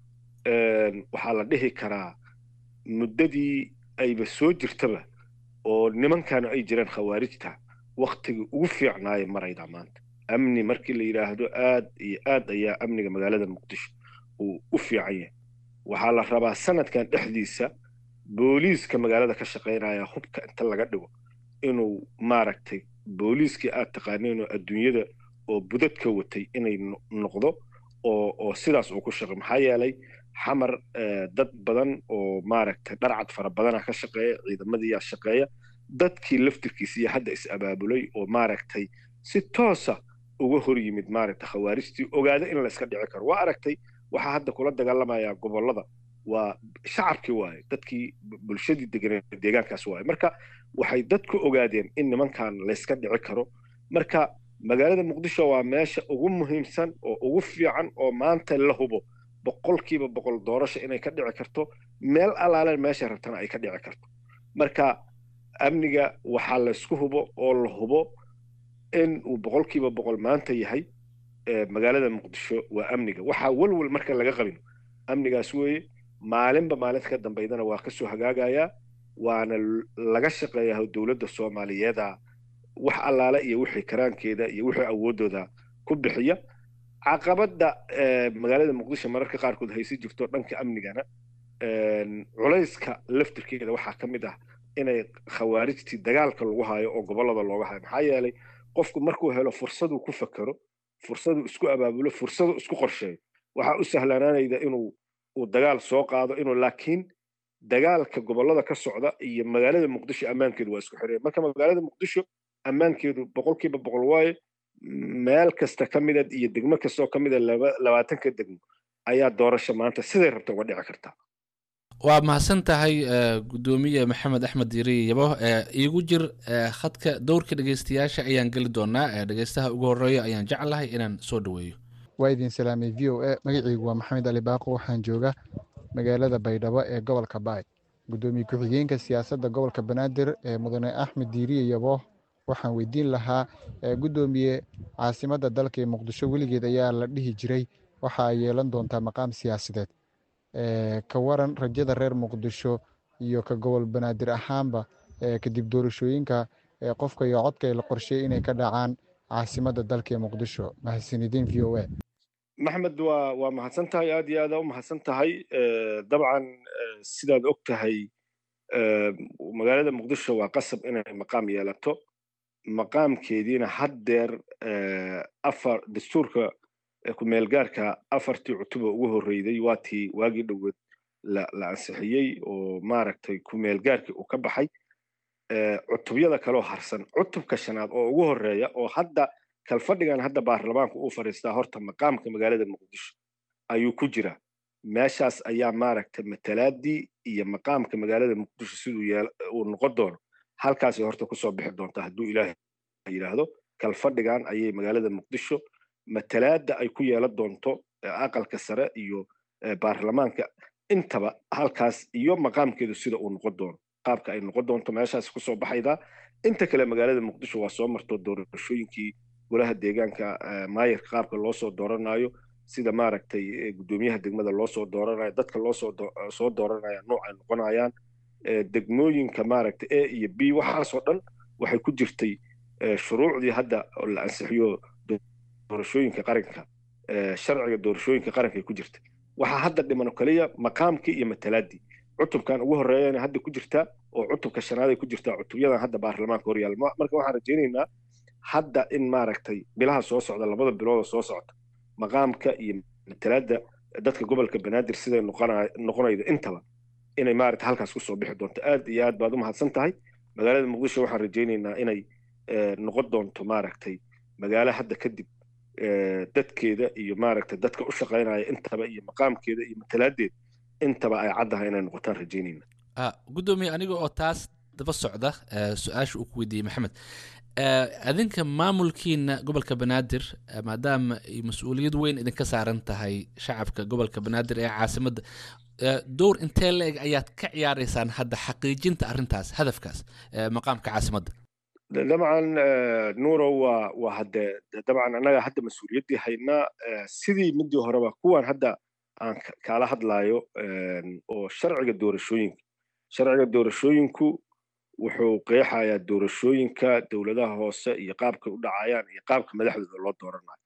waxaa la dhihi karaa muddadii ayba soo jirtaba oo nimankaanu ay jireen khawaarijta waktigii ugu fiicnaaya maraydaa maanta amni markii la yidhaahdo aad iyo aad ayaa amniga magaalada muqdisho uu u fiican yahay waxaa la rabaa sanadkan dhexdiisa booliiska magaalada ka shaqaynaya hubka inta laga dhigo inuu maaragtay booliiskii aad taqaaneen oo adduunyada oo budadka watay inay noqdo oo sidaas uu ku shaqo maxaa yeelay xamar dad badan oo maaragtay dharcad fara badana ka shaqeeya ciidamadiiyaa shaqeeya dadkii laftirkiisiiya hadda is abaabulay oo maaragtay si toosa uga hor yimid maaragtay khawaarijtii ogaada in la iska dhici karo waa aragtay waxaa hadda kula dagaalamayaa gobollada waa shacabkii waaye dadkii bulshadii deganee deegaankaas waaye marka waxay dadku ogaadeen in nimankan layska dhici karo marka magaalada muqdisho waa meesha ugu muhiimsan oo ugu fiican oo maanta la hubo 100% doorasho inay ka dhici karto meel alaale meesha rabtana ay ka dhici karto marka amniga waxaa la isku hubo oo la hubo in uu 100% maanta yahay magaalada muqdisho waa amniga waxaa walwal marka laga qabin amnigaas weeye maalinba maalinta ka dambeydana waa ka soo hagaagayaa waana laga shaqeeyaa dowladda Soomaaliyeed wax allaale iyo wixii karaankeeda iyo wixii awoodooda ku bixiya caqabada magaalada muqdisho mararka qaarkood haysi jirto dhanka amnigana culayska laftirkeeda waxaa ka mid ah inay khawaarijtii dagaalka lagu hayo oo gobollada looga hayo maxaa yeelay qofku markuu helo fursad uu ku fakaro fursad uu isku abaabulo fursad uu isku qorsheeyo waxa u sahlanaanayda inuu dagaal soo qaado inuu laakiin dagaalka gobollada ka socda iyo magaalada muqdisho ammaankeedu waa isku xireen marka magaalada muqdisho ammaankeedu 100% waaye meel kasta ka mid iyo degmo kasta oo ka mid 20 degmo ayaa doorasho maanta siday rabto uga dhici kartaa waa mahadsan tahay gudoomiye maxamed axmed diiri yabo iigu jir khadka dowrka dhageystayaasha ayaan geli doonaa dhageystaha ugu horeeya ayaan jeclahay inaan soo dhaweeyo waa idin salaamay VOA magacaygu waa maxamed ali baaqo waxaan joogaa magaalada baydhabo ee gobolka baay gudoomiye ku-xigeenka siyaasadda gobolka banaadir ee mudane axmed diiri yabo waxaan weydiin lahaa gudoomiye caasimadda dalka ee muqdisho weligeed ayaa la dhihi jiray waxa ay yeelan doontaa maqaam siyaasadeed ka waran rajada reer muqdisho iyo ka gobol banaadir ahaanba kadib doorashooyinka qofka iyo codka la qorsheeyay inay ka dhacaan caasimadda dalka ee muqdisho mahadsanidin VOA maxmed waa mahadsan tahay aad iyo aad u mahadsan tahay dabcan sidaad og tahay magaalada muqdisho waa qasab inay maqaam yeelato maqaamkeediina haddeer dastuurka ku-meel gaarka 4 cutub ugu horreeyay waatii waagii dhoweed la ansixiyey oo maaragtay ku-meel gaarkii uu ka baxay cutubyada kaloo harsan cutubka shanaad oo ugu horreeya oo hadda kalfadhigan hadda baarlamaanku uu fariistaa horta maqaamka magaalada muqdisho ayuu ku jiraa meeshaas ayaa maaragtay matalaadii iyo maqaamka magaalada muqdisho siduu uu noqon doono halkaasay horta kusoo bixi doontaa hadduu ilaahay yidhaahdo kalfadhigan ayay magaalada muqdisho matalaada ay ku yeelan doonto aqalka sare iyo baarlamaanka intaba halkaas iyo maqaamkeedu sida uu noqon doono qaabka ay noqon doonto meeshaas kusoo baxaydaa inta kale magaalada muqdisho waa soo marto doorashooyinkii golaha deegaanka maayarka qaabka loo soo dooranayo sida maaragtay gudoomiyaha degmada loo soo dooranayo dadka loo soo dooranaya nooc ay noqonayaan degmooyinka maaragtay A iyo B waxaasoo dhan waxay ku jirtay shuruucdii hadda la ansixiyo doorashooyinka qaranka sharciga doorashooyinka qaranka ay ku jirtay waxaa hadda dhimano kaliya maqaamkii iyo matalaadii cutubkan ugu horeeyana hadda ku jirtaa oo cutubka shanaad ay ku jirtaa cutubyadan hadda baarlamaanka horyaala marka waxaan rajaynaynaa hadda in maaragtay bilaha soo socda 2 bilood soo socda maqaamka iyo matalaada dadka gobolka banaadir siday noqonaydo intaba inay maaragtay halkaas ku soo bixi doonto aad iyo aad baad u mahadsan tahay magaalada muqdisho waxaan rajaynaynaa inay noqon doonto maaragtay magaalo hadda kadib dadkeeda iyo maaragtay dadka u shaqaynaya intaba iyo maqaamkeeda iyo matalaadeeda intaba ay caddahay inay noqotaan rajaynayna gudoomiye aniga oo taas daba socda su-aasha uu ku weydiiyey maxamed adinka maamulkiina gobolka banaadir maadaama ay mas-uuliyad weyn idinka saaran tahay shacabka gobolka banaadir ee caasimadda dowr intee la-eg ayaad ka ciyaaraysaan hadda xaqiijinta arrintaas hadafkaas maqaamka caasimadda dabcan nuuro waa hadde dabcan annaga hadda mas-uuliyaddii haynaa sidii midii horeba kuwan hadda aan kaala hadlaayo oo sharciga doorashooyinku wuxuu qeexayaa doorashooyinka dowladaha hoose iyo qaabka u dhacayaan iyo qaabka madaxdooda loo dooranayo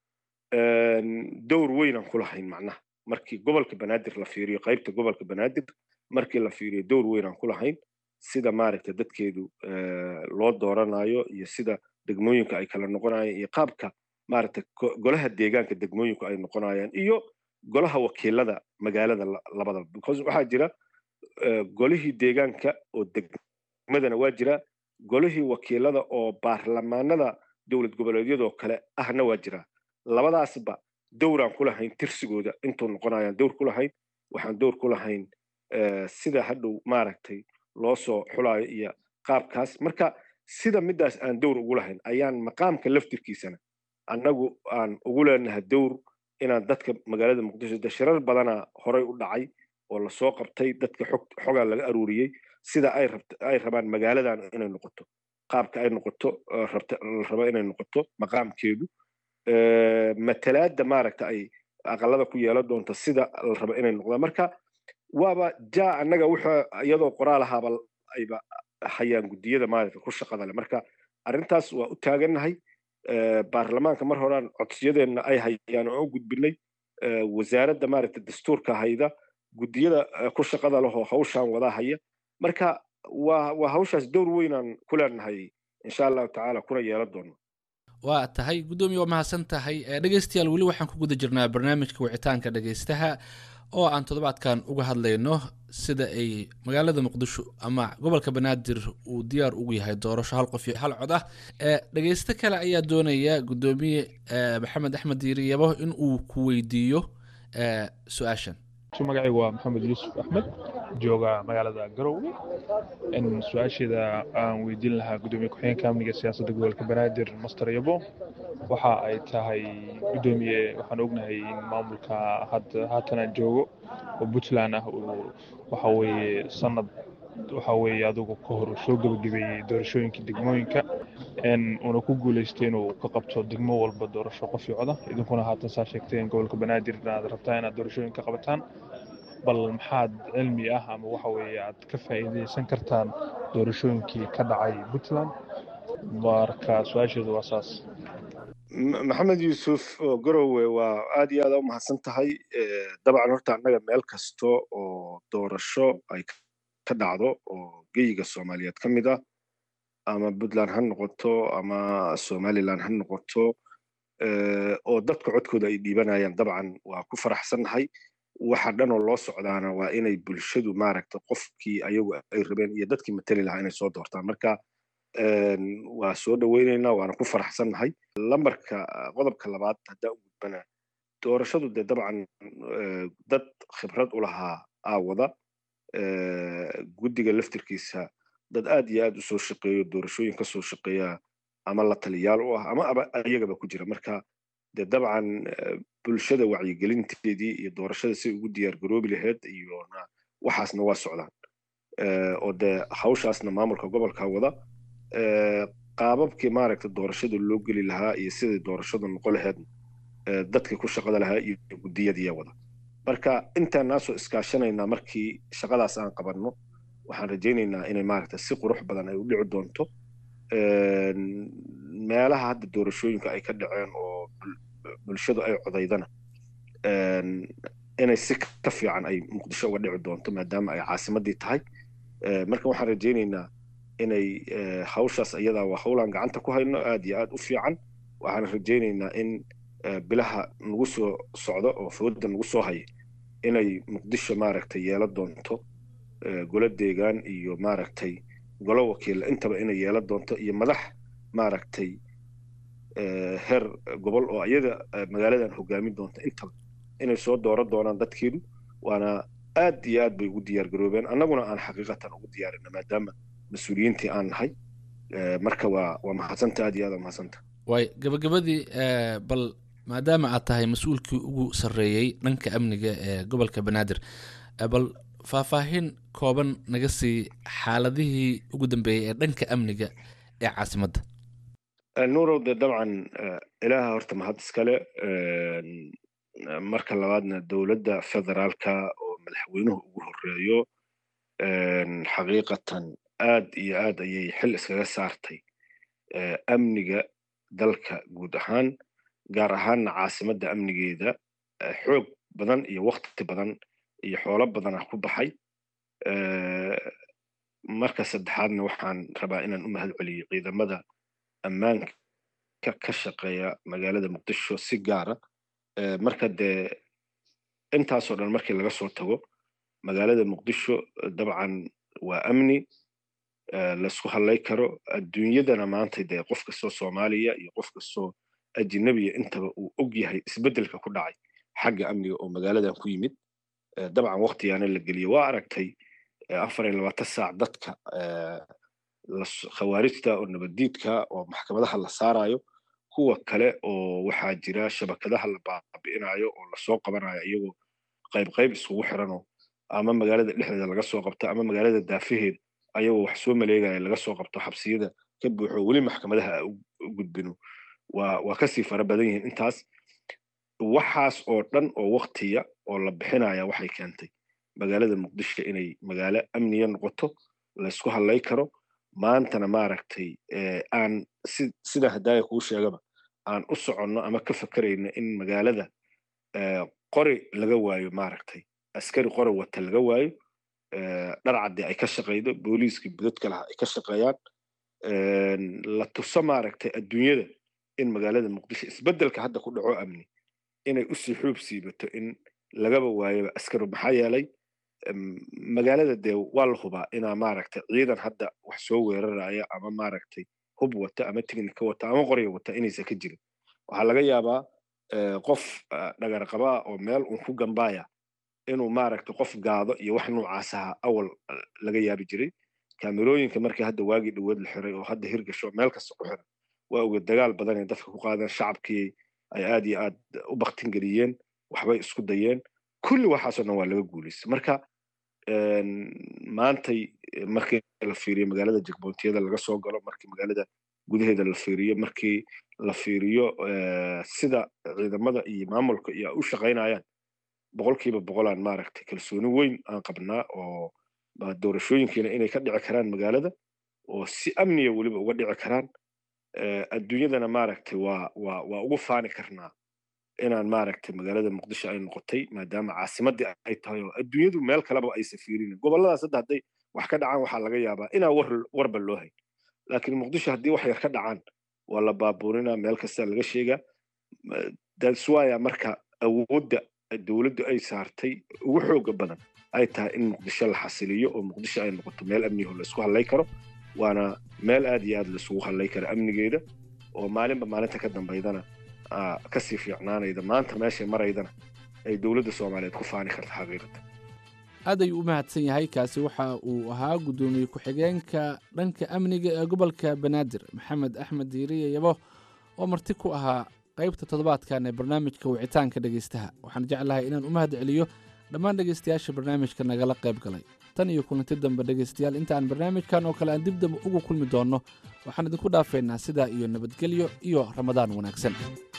dowr weyn aan ku lahayn macnaha markii gobolka banaadir la fiiriyo qaybta gobolka banaadir markii la fiiriyo dowr weyn aan ku lahayn sida maaragtay dadkeedu loo dooranayo iyo sida degmooyinka ay kala noqonayaan iyo qaabka maaragtay golaha deegaanka degmooyinku ay noqonayaan iyo golaha wakiilada magaalada labadaba because waxaa jira golihii deegaanka oo degmadana waa jira golihii wakiilada oo baarlamaanada dowlad goboleedyadoo kale ahna waa jira labadaasba dowraan ku lahayn tirsigooda intuu noqonayaan dowr ku lahayn waxaan dowr ku lahayn sida hadhow maaragtay loo soo xulayo iyo qaabkaas marka sida midaas aan dowr ugu lahayn ayaan maqaamka laftirkiisana annagu aan ugu leenahay dowr inaan dadka magaalada muqdisho dashirar badana horay u dhacay oo lasoo qabtay dadka xogaa laga aruuriyey sida ay rabaan magaaladan inay noqoto qaabka ay noqoto raba inay noqoto maqaamkeedu matalaada maaragta ay aqalada ku yeelan doonto sida la raba inay noqdaan marka waaba jaa annaga wuxuu iyadoo qoraal ahaaba ayba hayaan guddiyada maaragta ku shaqada leh marka arrintaas waa u taagannahay baarlamaanka mar horaan codsiyadeenna ay hayaan oo u gudbinay wasaaradda maaragta dastuurka hayda guddiyada ku shaqada leh oo hawshaan wadaa haya marka waa hawshaas dowr weynaan ku leenahay insha allahu tacaala kuna yeelan doono waa tahay guddoomiye waa mahadsan tahay dhegeystayaal weli waxaan ku guda jirnaa barnaamijka wicitaanka dhegeystaha oo aan toddobaadkan uga hadlayno sida ay magaalada muqdisho ama gobolka banaadir uu diyaar ugu yahay doorasho hal qof iyo hal cod ah dhegeysto kale ayaa doonaya guddoomiye maxamed axmed diiriyabo in uu ku weydiiyo su-aashan magacaygu waa maxamed yuusuf axmed jooga magaalada garowe su-aasheeda aan weydiin lahaa guddoomiye ku-xigeenka amniga siyaasadda gobolka banaadir master yabo waxa ay tahay guddoomiye waxaan ognahay in maamulka haatan aan joogo oo puntland ah waxa weeye sanad waxa weeye adigu ka hor soo gabagabeeyey doorashooyinka degmooyinka uuna ku guuleystay inuu ka qabto degmo walba doorasho qof iyo coda idinkuna haatan saa sheegteen gobolka banaadir inaad rabtaa inaad doorashooyinka qabataan bal maxaad cilmi ah ama waxa weeye aad ka faa'iidaysan kartaan doorashooyinkii ka dhacay puntland marka su-aasheedu waa saas maxamed yuusuf oo garowe waa aad iyo aad u mahadsan tahay dabcan horta annaga meel kasto oo doorasho ay ka dhacdo oo geyiga soomaaliyeed ka mid ah ama puntland ha noqoto ama somaliland ha noqoto oo dadka codkooda ay dhiibanayaan dabcan waa ku faraxsannahay waxa dhan oo loo socdaana waa inay bulshadu maaragta qofkii ayagu ay rabeen iyo dadkii matali lahaa inay soo doortaan marka waa soo dhaweynaynaa waana ku faraxsannahay lambarka qodobka labaad haddaa u gudbana doorashadu dee dabcan dad khibrad u lahaa aawada guddiga laftirkiisa dad aad iyo aad u soo shaqeeyo doorashooyin ka soo shaqeeya ama la taliyaal u ah ama ayagaba ku jira marka dee dabcan bulshada wacyigelinteedii iyo doorashada si ugu diyaar garoobi lahayd iyo waxaasna waa socdaan oo dee hawshaasna maamulka gobolka wada qaababkii maaragta doorashada loo geli lahaa iyo sidai doorashadu noqon lahayd dadkii ku shaqada lahaa iyo guddiyadii wada marka intaanaasoo iskaashanaynaa markii shaqadaas aan qabanno waxaan rajaynaynaa inay maaragta si qurux badan ay u dhici doonto meelaha hadda doorashooyinka ay ka dhaceen oo bulshadu ay codaydana inay si ka fiican ay muqdisho uga dhici doonto maadaama ay caasimadii tahay marka waxaan rajaynaynaa inay hawshaas iyadaa waa hawlaan gacanta ku hayno aad iyo aad u fiican waxaan rajaynaynaa in bilaha nagu soo socdo oo fooda nagu soo haya inay muqdisho maaragtay yeela doonto golo deegaan iyo maaragtay golo wakiil intaba inay yeela doonto iyo madax maaragtay heer gobol oo iyada magaaladan hogaamin doonta intaba inay soo dooran doonaan dadkeedu waana aad iyo aad bay ugu diyaar garoobeen annaguna aan xaqiiqatan ugu diyaarina maadaama mas-uuliyiintii aan nahay marka waa mahadsanta aad iyo aad mahadsanta waay gabagabadii bal maadaama aad tahay mas-uulkii ugu sarreeyey dhanka amniga ee gobolka banaadir bal faahfaahin kooban naga sii xaaladihii ugu dambeeyey ee dhanka amniga ee caasimadda nuurow dee dabcan ilaaha horta mahad iskale marka labaadna dowladda federaalka oo madaxweynuhu ugu horeeyo xaqiiqatan aad iyo aad ayay xil iskaga saartay amniga dalka guud ahaan gaar ahaanna caasimadda amnigeeda xoog badan iyo wakti badan iyo xoolo badana ku baxay marka saddexaadna waxaan rabaa inaan u mahad celiyo ciidamada ammaanka ka shaqeeya magaalada muqdisho si gaara marka dee intaasoo dhan markii laga soo tago magaalada muqdisho dabcan waa amni laisku hadlay karo adduunyadana maanta dee qof kastoo soomaaliya iyo qof kastoo ajinabiya intaba uu og yahay isbeddelka ku dhacay xagga amniga oo magaaladan ku yimid dabcan waktigaana la geliyo waa aragtay 24 saac dadka khawaarijta oo nabaddiidka oo maxkamadaha la saarayo kuwa kale oo waxaa jira shabakadaha la baabi'inayo oo lasoo qabanayo iyagoo qayb isugu xiranoo ama magaalada dhexdeeda laga soo qabto ama magaalada daafaheeda ayagoo wax soo maleegaya laga soo qabto xabsiyada ka buuxo weli maxkamadaha u gudbino waa kasii fara badan yihiin intaas waxaas oo dhan oo waktiya oo la bixinaya waxay keentay magaalada muqdisho inay magaalo amniya noqoto laysku hadlay karo maantana maaragtay aan sida hadaaya kuu sheegaba aan u soconno ama ka fakerayno in magaalada qori laga waayo maaragtay askari qori wata laga waayo dharcaddi ay ka shaqaydo booliiskii budadka laha ay ka shaqeeyaan la tuso maaragtay adduunyada in magaalada muqdisho isbeddelka hadda ku dhaco amni inay usii xuub siibato in lagaba waayoba askari maxaa yeelay magaalada dee waa la hubaa inaa maaragtay ciidan hadda wax soo weeraraya ama maaragtay hub wata ama tignika wata ama qorya wata inaysan ka jirin waxaa laga yaabaa qof dhagarqabaa oo meel uun ku gambaaya inuu maaragtay qof gaado iyo wax noocaasaha awal laga yaabi jiray kaamirooyinka markii hadda waagii dhaweed la xiray oo hadda hirgasho meel kasta ku xiran waa uga dagaal badan ee dadka ku qaadeen shacabkii ay aad iyo aad u baktin geliyeen waxbay isku dayeen kulli waxaasoo dhan waa laga guulaystay marka maantay markii la fiiriyo magaalada jegbontiyada laga soo galo markii magaalada gudaheeda la fiiriyo markii la fiiriyo sida ciidamada iyo maamulka iyo u shaqaynayaan 100% maaragtay kalsooni weyn aan qabnaa oo doorashooyinkiina inay ka dhici karaan magaalada oo si amniya weliba uga dhici karaan adduunyadana maaragtay waa ugu faani karnaa inaan maaragtay magaalada muqdisho ay noqotay maadaama caasimadii ay tahay oo adduunyadu meel kaleba aysan fiirinin gobolladaas hadda hadday wax ka dhacaan waxaa laga yaabaa inaa warba loo hayn laakiin muqdisho haddii wax yar ka dhacaan waa la baabuurinaa meel kasta laga sheegaa daswaya marka awoodda dowladdu ay saartay ugu xooga badan ay tahay in muqdisho la xasiliyo oo muqdisho ay noqoto meel amniho laisku hadlay karo waana meel aad iyo aad laisugu hadlay karo amnigeeda oo maalinba maalinta ka dambaydana kasii fiicnaanayda maanta meeshay maraydana ay dowladda soomaaliyeed ku faani karta xaqiiqatan. aad ayuu u mahadsan yahay. kaasi waxa uu ahaa guddoomiye ku-xigeenka dhanka amniga ee gobolka banaadir maxamed axmed diiriye yabo oo marti ku ahaa qaybta toddobaadkan ee barnaamijka wicitaanka dhegaystaha. waxaan jeclahay inaan u mahad celiyo dhammaan dhegaystayaasha barnaamijka nagala qayb galay. tan iyo kulanti dambe dhegaystayaal inta aan barnaamijkan oo kale aan dib dambe ugu kulmi doonno waxaan idinku dhaafaynaa sidaa iyo nabadgelyo iyo ramadaan wanaagsan.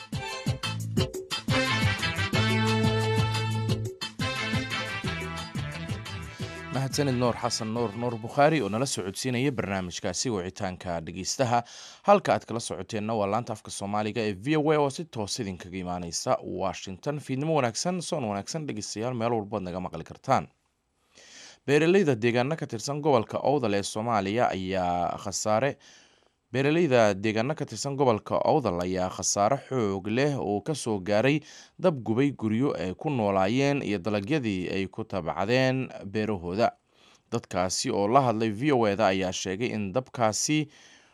mahadsanid nuur xasan nuur bukhaari oo nala soo codsiinaya barnaamijkaasi wicitaanka dhegeystaha. halka aad kala socoteenna waa laanta afka soomaaliga ee v o a oo si toos idinkaga imaaneysa washington. fiidnimo wanaagsan, soon wanaagsan dhegeystayaal meel walbaad naga maqli kartaan. beeraleyda deegaano ka tirsan gobolka owdal ee soomaaliya ayaa khasaare xoog leh oo kasoo gaaray dab gubay guryo ay ku noolaayeen iyo dalagyadii ay ku tabacdeen beerahooda. dadkaasi oo la hadlay v o eda ayaa sheegay in dabkaasi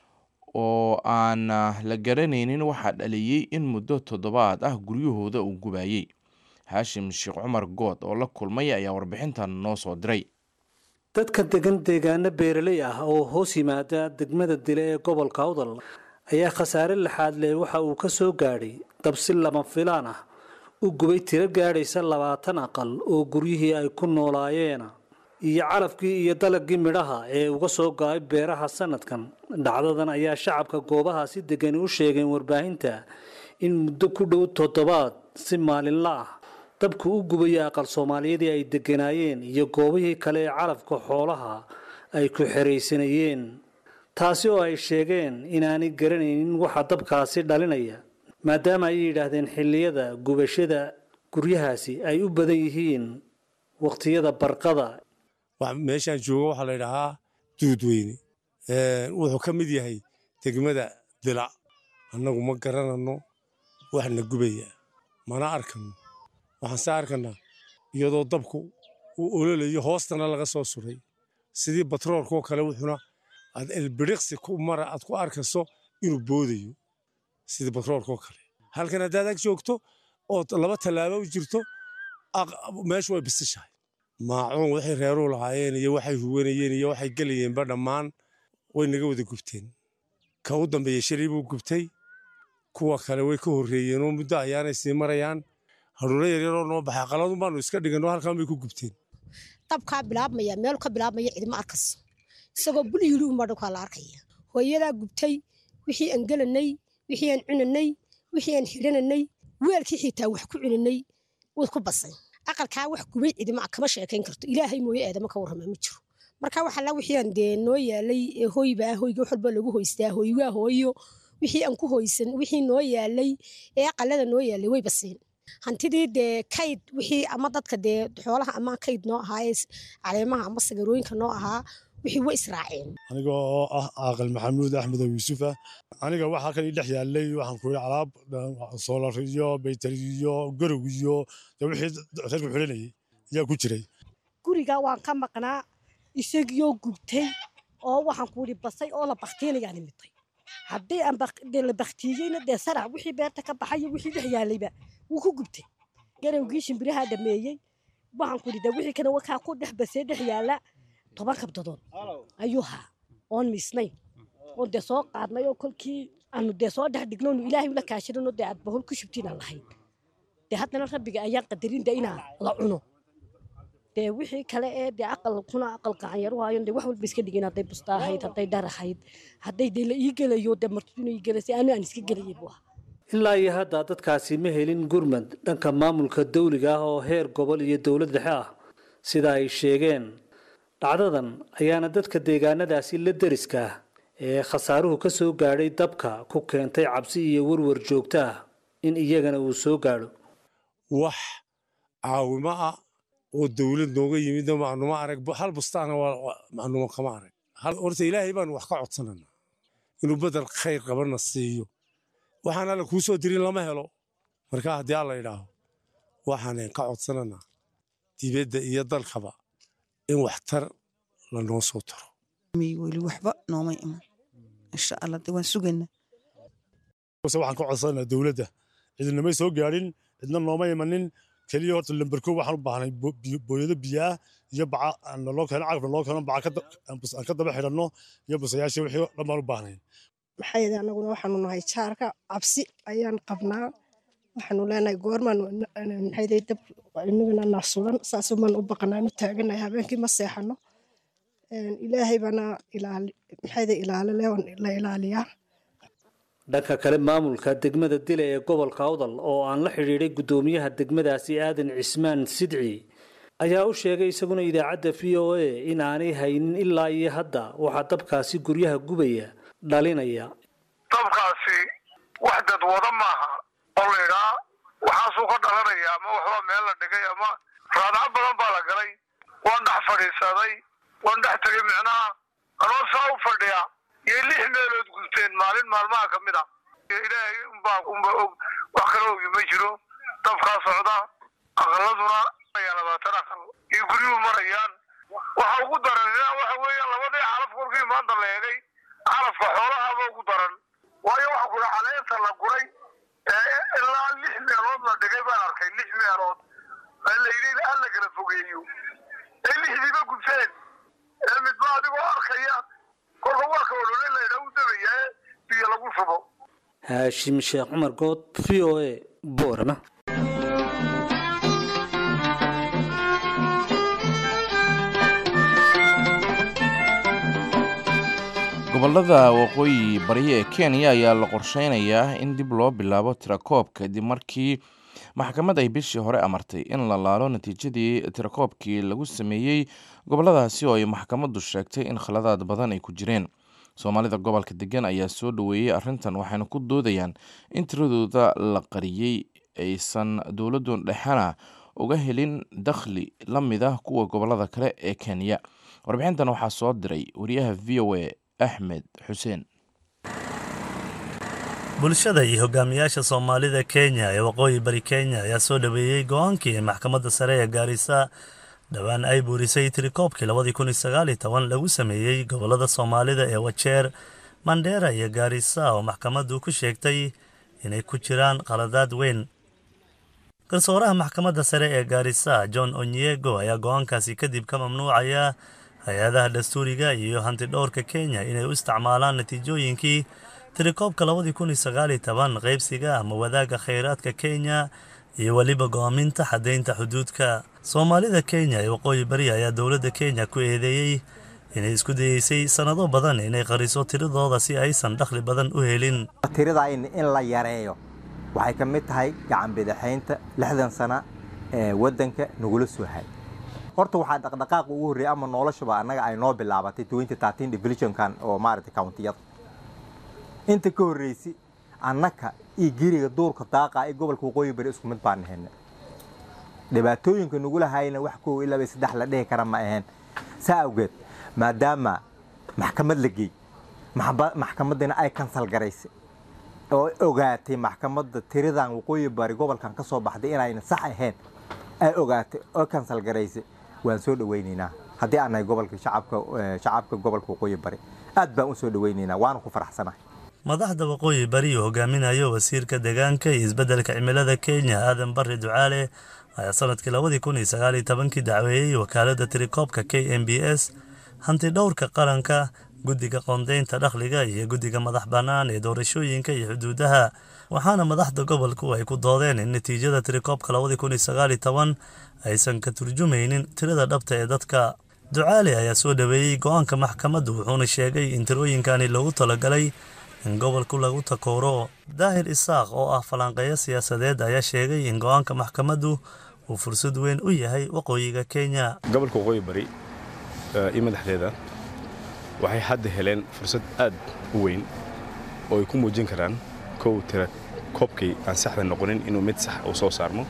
oo aan la garanaynin waxaa dhaliyey in muddo toddobaad ah guryahooda uu gubayey. haashim sheekh cumar good oo la kulmay ayaa warbixintan noo soo diray. dadka degan deegaano beeraley ah oo hoos yimaada degmada dile ee gobolka awdal ayaa khasaare laxaad leh waxa uu ka soo gaadhay dab si lama filaan ah u gubay tiro gaadhaysa 20 aqal oo guryihii ay ku noolaayeen iyo calafkii iyo dalagii midhaha ee uga soo go'ay beeraha sanadkan. dhacdadan ayaa shacabka goobahaasi degan u sheegeen warbaahinta in muddo ku dhow toddobaad si maalinla ah dabku u gubay aqal Soomaaliyeed ay deganaayeen iyo goobihii kale ee calafka xoolaha ay ku xireysanayeen, taasi oo ay sheegeen inaanay garanaynin waxa dabkaasi dhalinaya maadaama ay yiraahdeen xilliyada gubashada guryahaasi ay u badan yihiin waqtiyada barqada. meeshaan joogo waxa la yiraahdaa Duudweyne wuxuu ka mid yahay degmada Dila. annagu ma garanano wax na gubaya mana arkano. waxaan saa arkanaa iyadoo dabku uu ololayo hoostana laga soo suray sidii batroolkoo kale wuxuuna aad elbiriqsi ku mara aad ku arkayso inuu boodayo sidii batroolkoo kale. halkan haddaad ag joogto oo 2 tallaabo u jirto meeshu way bisishahay. maacuun waxay reeruu lahaayeen iyo waxay huwanayeen iyo waxay galayeenba dhammaan way naga wada gubteen. ka u dambeeyey shalay buu gubtay, kuwa kale way ka horreeyeen oo muddo ayaanay sii marayaan. haruuro yaryaroo noo baxay aqaladu baanu iska dhiganoo halkaan bay ku gubteen. dabkaa bilaabmaya meel ka bilaabmaya cidima arkaso isagoo bul yiri uma dhulka la arkaya. hooyadaa gubtay wixii aan galanay, wixii aan cunanay, wixii aan xiranay, weelkii xitaa wax ku cunanay wuu ku basay. aqalkaa wax gubay cidima kama sheekayn karto, ilaahay mooye aadama ka warrama ma jiro. marka waxa la wixii aan noo yaalay hooyba hooyga waxba lagu hoystaa hooyga hooyo wixii aan ku hoysan wixii noo yaalay ee aqalada noo yaalay way baseen. hantidii dee kayd wixii ama dadka dee xoolaha ama kayd noo ahaa caleemaha ama sagarooyinka noo ahaa wixii way israaceen. aniga oo ah Aqal Maxamuud Axmed Yuusuf aniga waxa kale dhex yaalay waxaan ku alaab solar iyo baytari iyo garow iyo wixii dadku xulinayay ayaa ku jiray. guriga waan ka maqnaa isagoo gubtay oo waxaan ku basay oo la bakteynaya nimitay. haddii aan la baktiyeyna dee sarac wixii beerta ka baxay wixii dhex yaalayba wuu ku gubtay. garowgii shimbiraha dhameeyay waxaan ku dhida wixii kana waxa ku dhex basay dhex yaala 10 kabdadood ayuha oon misnay oo dee soo qaadnay oo kolkii aanu dee soo dhex dhigno ilaahay la kaashirino dee aad bahol ku shubtiin lahayd. dee haddana rabbiga ayaa qadarin dee inaa la cuno. dee wixii kale ee dee aqal gacan yar waayo dee wax walba iska dhigeen hadday bustaa ahayd hadday dhar ahayd hadday dee la ii gelayo dee martiduna ii gelasay aan iska gelayay buu ahaa. ilaa iyo hadda dadkaasi ma helin gurmad dhanka maamulka dawliga ah oo heer gobol iyo dowlad dhexe ah sida ay sheegeen. dhacdadan ayaana dadka deegaanadaasi la deriska ah ee khasaaruhu ka soo gaadhay dabka ku keentay cabsi iyo warwar joogto ah in iyagana uu soo gaadho. wax caawimo ah oo dawlad nooga yimid macluuma arag hal bustaana waa macluuma kama arag. horta ilaahay baan wax ka codsanana inuu badal khayr qabana siiyo. waxaan alla kuu soo dirin lama helo. marka haddii alla yidhaaho waxaan ka codsanana dibadda iyo dalkaba in waxtar la noo soo taro. weli waxba nooma iman insha Allah waan sugaynaa. waxaan ka codsanaa dawladda cidinamay soo gaadhin cidna nooma imanin keliya horta lamberko waxaan u baahnay booyado biyaa iyo baca naloo keeno cagaf naloo keeno baca aan ka daba xidhanno iyo busayaasha wixii dhan baan u baahnay maxaa yeelay annaguna waxaanu nahay jaarka cabsi ayaan qabnaa waxaanu leenahay goormaan maxay day dab inagana naasulan saasoo maan u baqanaanu taaganahay habeenkii ma seexano ilaahay bana maxay day la ilaaliyaa dhanka kale maamulka degmada dile ee gobolka awdal oo aan la xidhiidhay guddoomiyaha degmadaasi aadan cismaan sidci ayaa u sheegay isaguna idaacadda v o a in aanay haynin ilaa iyo hadda waxaa dabkaasi guryaha gubaya dhalinaya dabkaasi wax dad wada maaha oo la idhaa waxaasuu ka dhalanaya ama waxba meel la dhigay ama raadaco badan baa la galay waan dhex fadhiisaday waan dhex tegay micnaha anoo saa u fadhiya iyo 6 meelood gubteen maalin maalmaha ka mid ah ilaahay unbaa og wax kale ogi ma jiro dabkaa socda aqaladuna ayaa 20 aqal iyo guryuhu marayaan waxa ugu daran waxa weeyaan labadii xalaf korkii maanta la eegay xalafka xoolahaaba ugu daran waayo waxa kula caleenta la guray ilaa 6 meelood la dhigay baan arkay 6 meelood la yidhi aan la kala fogeeyo 6diiba gubteen midba adigoo arkaya kolka warka olole la yidhaa u dabaya biyo lagu shubo haashim sheekh cumar good v o a boorama gobolada waqooyi bari ee Kenya ayaa la qorsheynayaa in dib loo bilaabo tirakoob kadib markii maxkamad ay bishii hore amartay in la laalo natiijadii tirakoobkii lagu sameeyey goboladaasi oo ay maxkamaddu sheegtay in khaladaad badan ay ku jireen. Soomaalida gobolka degan ayaa soo dhaweeyay arrintan waxayna ku doodayaan in tiradooda la qariyey aysan dowladdu dhexana uga helin dakhli la mid ah kuwa gobolada kale ee Kenya. Warbixintan waxaa soo diray wariyaha VOA Ahmed Xuseen. bulshada iyo hogaamiyaasha Soomaalida Kenya ee waqooyi bari Kenya ayaa soo dhaweeyay go'aankii maxkamadda sare ee Garissa dhawaan ay buurisay tirikoobkii 2019 lagu sameeyay gobolada Soomaalida ee Wajeer, Mandera iyo Garissa oo maxkamaddu ku sheegtay inay ku jiraan qaladaad weyn. Garsooraha maxkamadda sare ee Garissa John Onyiego ayaa go'aankaasi kadib ka mamnuucaya hay-adaha dastuuriga iyo hantidhowrka Kenya inay u isticmaalaan natiijooyinkii tirikoobka 2019 qaybsiga ama wadaaga kheyraadka Kenya iyo waliba go'aaminta xadaynta xuduudka. Soomaalida Kenya ee waqooyi bari ayaa dowladda Kenya ku eedeeyay inay isku dayeysay sanado badan inay qariso tiradooda si aysan dakhli badan u helin. tirada in la yareeyo waxay ka mid tahay gacan bidixaynta 60 sano ee wadanka nagula soo hay. horta waxaa dhaqdhaqaaq ugu horeeyay ama noloshaba anaga ay noo bilaabatay 2013 division-kan oo maartay county-yada inta ka horeysay annaka iyo giriga duurka daaqa ee gobolka waqooyi bari isku mid baan ahayn dhibaatooyinka nagu lahayna wax koo ilaa 3 la dhigi kara ma ahayn saawgeed maadaama maxkamad la geey maxkamadina ay cancel garaysay oo ogaatay maxkamadda tiradan waqooyi bari gobolkan ka soo baxday inayna sax ahayn ay ogaatay oo cancel garaysay waan soo dhaweynaynaa haddii aanay gobolka shacabka gobolka waqooyi bari aad baan u soo dhaweynaynaa waana ku faraxsanahay. madaxda waqooyi bari oo hogaaminayo wasiirka deegaanka iyo isbeddelka cimilada Kenya Aadan Barre Ducaale ayaa sanadkii 2019 dacweeyay wakaaladda tirikoobka KMBS, hantidhowrka qaranka, guddiga qoondeynta dakhliga iyo guddiga madax bannaan ee doorashooyinka iyo xuduudaha. waxaana madaxda gobolku ay ku doodeen in natiijada tirikoobka 2019 aysan ka turjumaynin tirada dhabta ee dadka. Ducaale ayaa soo dhaweeyay go'aanka maxkamaddu wuxuuna sheegay in tirooyinkani loogu talagalay in gobolku lagu takooro. Daahir Isaaq oo ah falanqeeyo siyaasadeed ayaa sheegay in go'aanka maxkamaddu uu fursad weyn u yahay waqooyiga Kenya. gobolka waqooyi bari iyo madaxdeeda waxay hadda heleen fursad aad u weyn oo ay ku muujin karaan tira koobkii aan saxda noqonin inuu mid sax u soo saarmo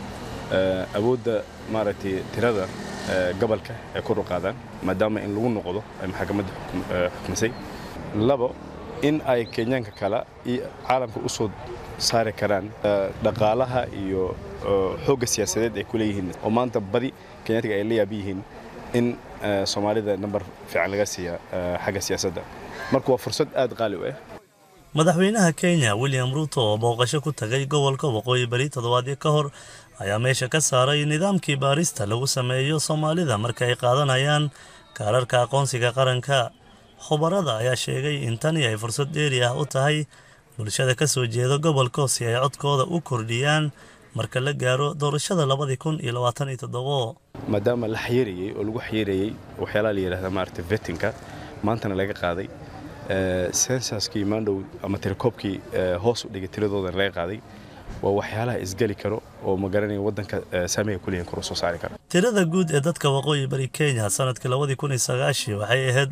awoodda maaragtay tirada gobolka ee kor u qaadaan maadaama in lagu noqdo ay maxkamadda xukumisay. labo in ay Kenyaanka kale iyo caalamka u soo saari karaan dhaqaalaha iyo xoogga siyaasadeed ay ku leeyihiin oo maanta badi Kenyaanka ay la yaab yihiin in Soomaalida number fiican laga siiya xagga siyaasadda. marka waa fursad aad qaali u ah madaxweynaha kenya william ruto oo booqasho ku tagay gobolka waqooyi bari toddobaadyo ka hor ayaa meesha ka saaray nidaamkii baarista lagu sameeyo soomaalida marka ay qaadanayaan kaararka aqoonsiga qaranka. khubarada ayaa sheegay in tani ay fursad dheeri ah u tahay bulshada ka soo jeeda gobolka si ay codkooda u kordhiyaan marka la gaaro doorashada 2027. maadaama la xiriiriyay oo lagu xiriiriyay waxyaalaha la yiraahdo maartay vettinga maantana laga qaaday censuskii maandhow ama tirakoobkii hoos u dhigay tiradooda laga qaaday waa waxyaalaha isgali karo oo ma garanay wadanka saameeya kuliyan kor soo saari karo. tirada guud ee dadka waqooyi bari Kenya sanadkii 2019 waxay ahayd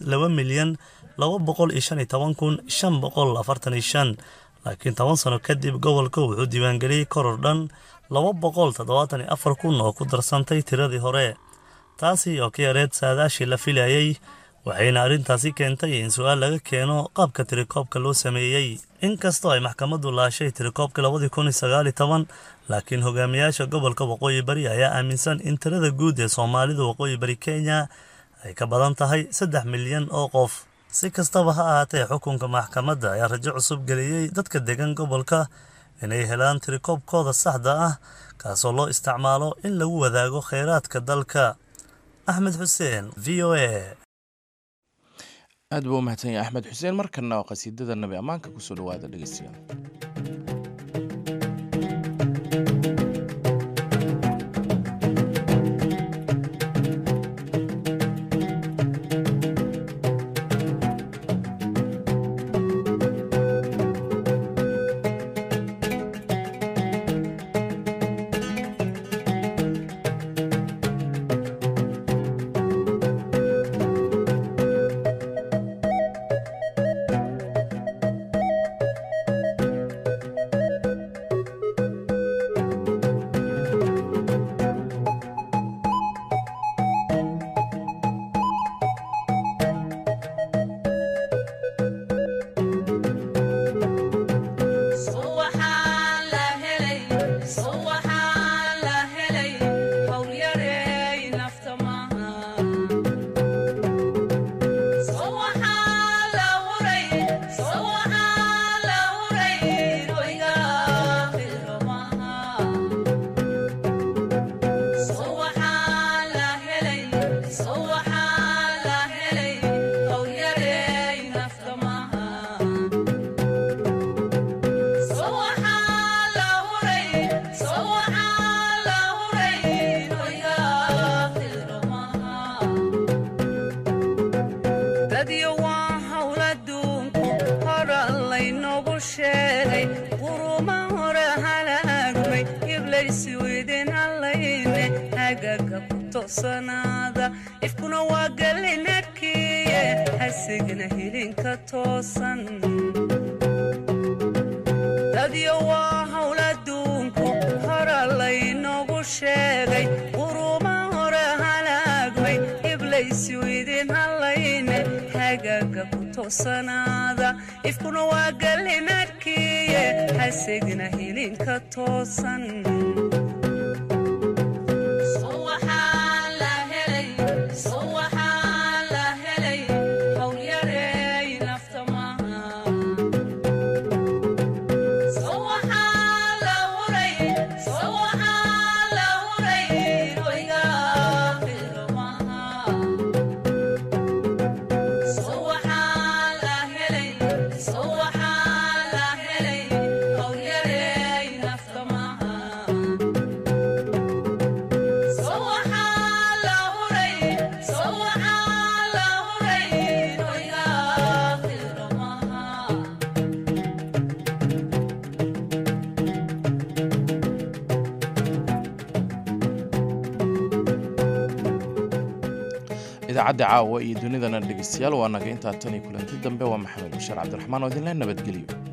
2,215,545 laakiin 10 sano kadib gobolka wuxuu diiwaangeliyay koror dhan 274,000 oo ku darsantay tiradii hore. taasi oo ka yareed saadaashii la filayay waxayna arrintaasi keentay in su'aal laga keeno qaabka tirikoobka loo sameeyay. inkastoo ay maxkamaddu laashay tirikoobka 2019 laakiin hogaamiyaasha gobolka waqooyi bari ayaa aaminsan in tirada guud ee Soomaalida waqooyi bari Kenya ay ka badan tahay 3 milyan oo qof. si kastaba ha ahaatee xukunka maxkamadda ayaa rajo cusub geliyay dadka degan gobolka inay helaan tirikoobkooda saxda ah kaasoo loo isticmaalo in lagu wadaago kheyraadka dalka. Axmed Xuseen, VOA. aad buu mahadsan yahay Axmed Xuseen. markana waa qasiidada nabi amaanka ku soo dhawaada dhageystayaal. ifkuna waa galinadkiye hasigna hilinka toosan. idaacadda caawa iyo dunidana dhegeystayaal waa naga intaa tan iyo kulanti dambe waa maxamed bashir cabdiraxmaan oo idinla nabadgeliyo.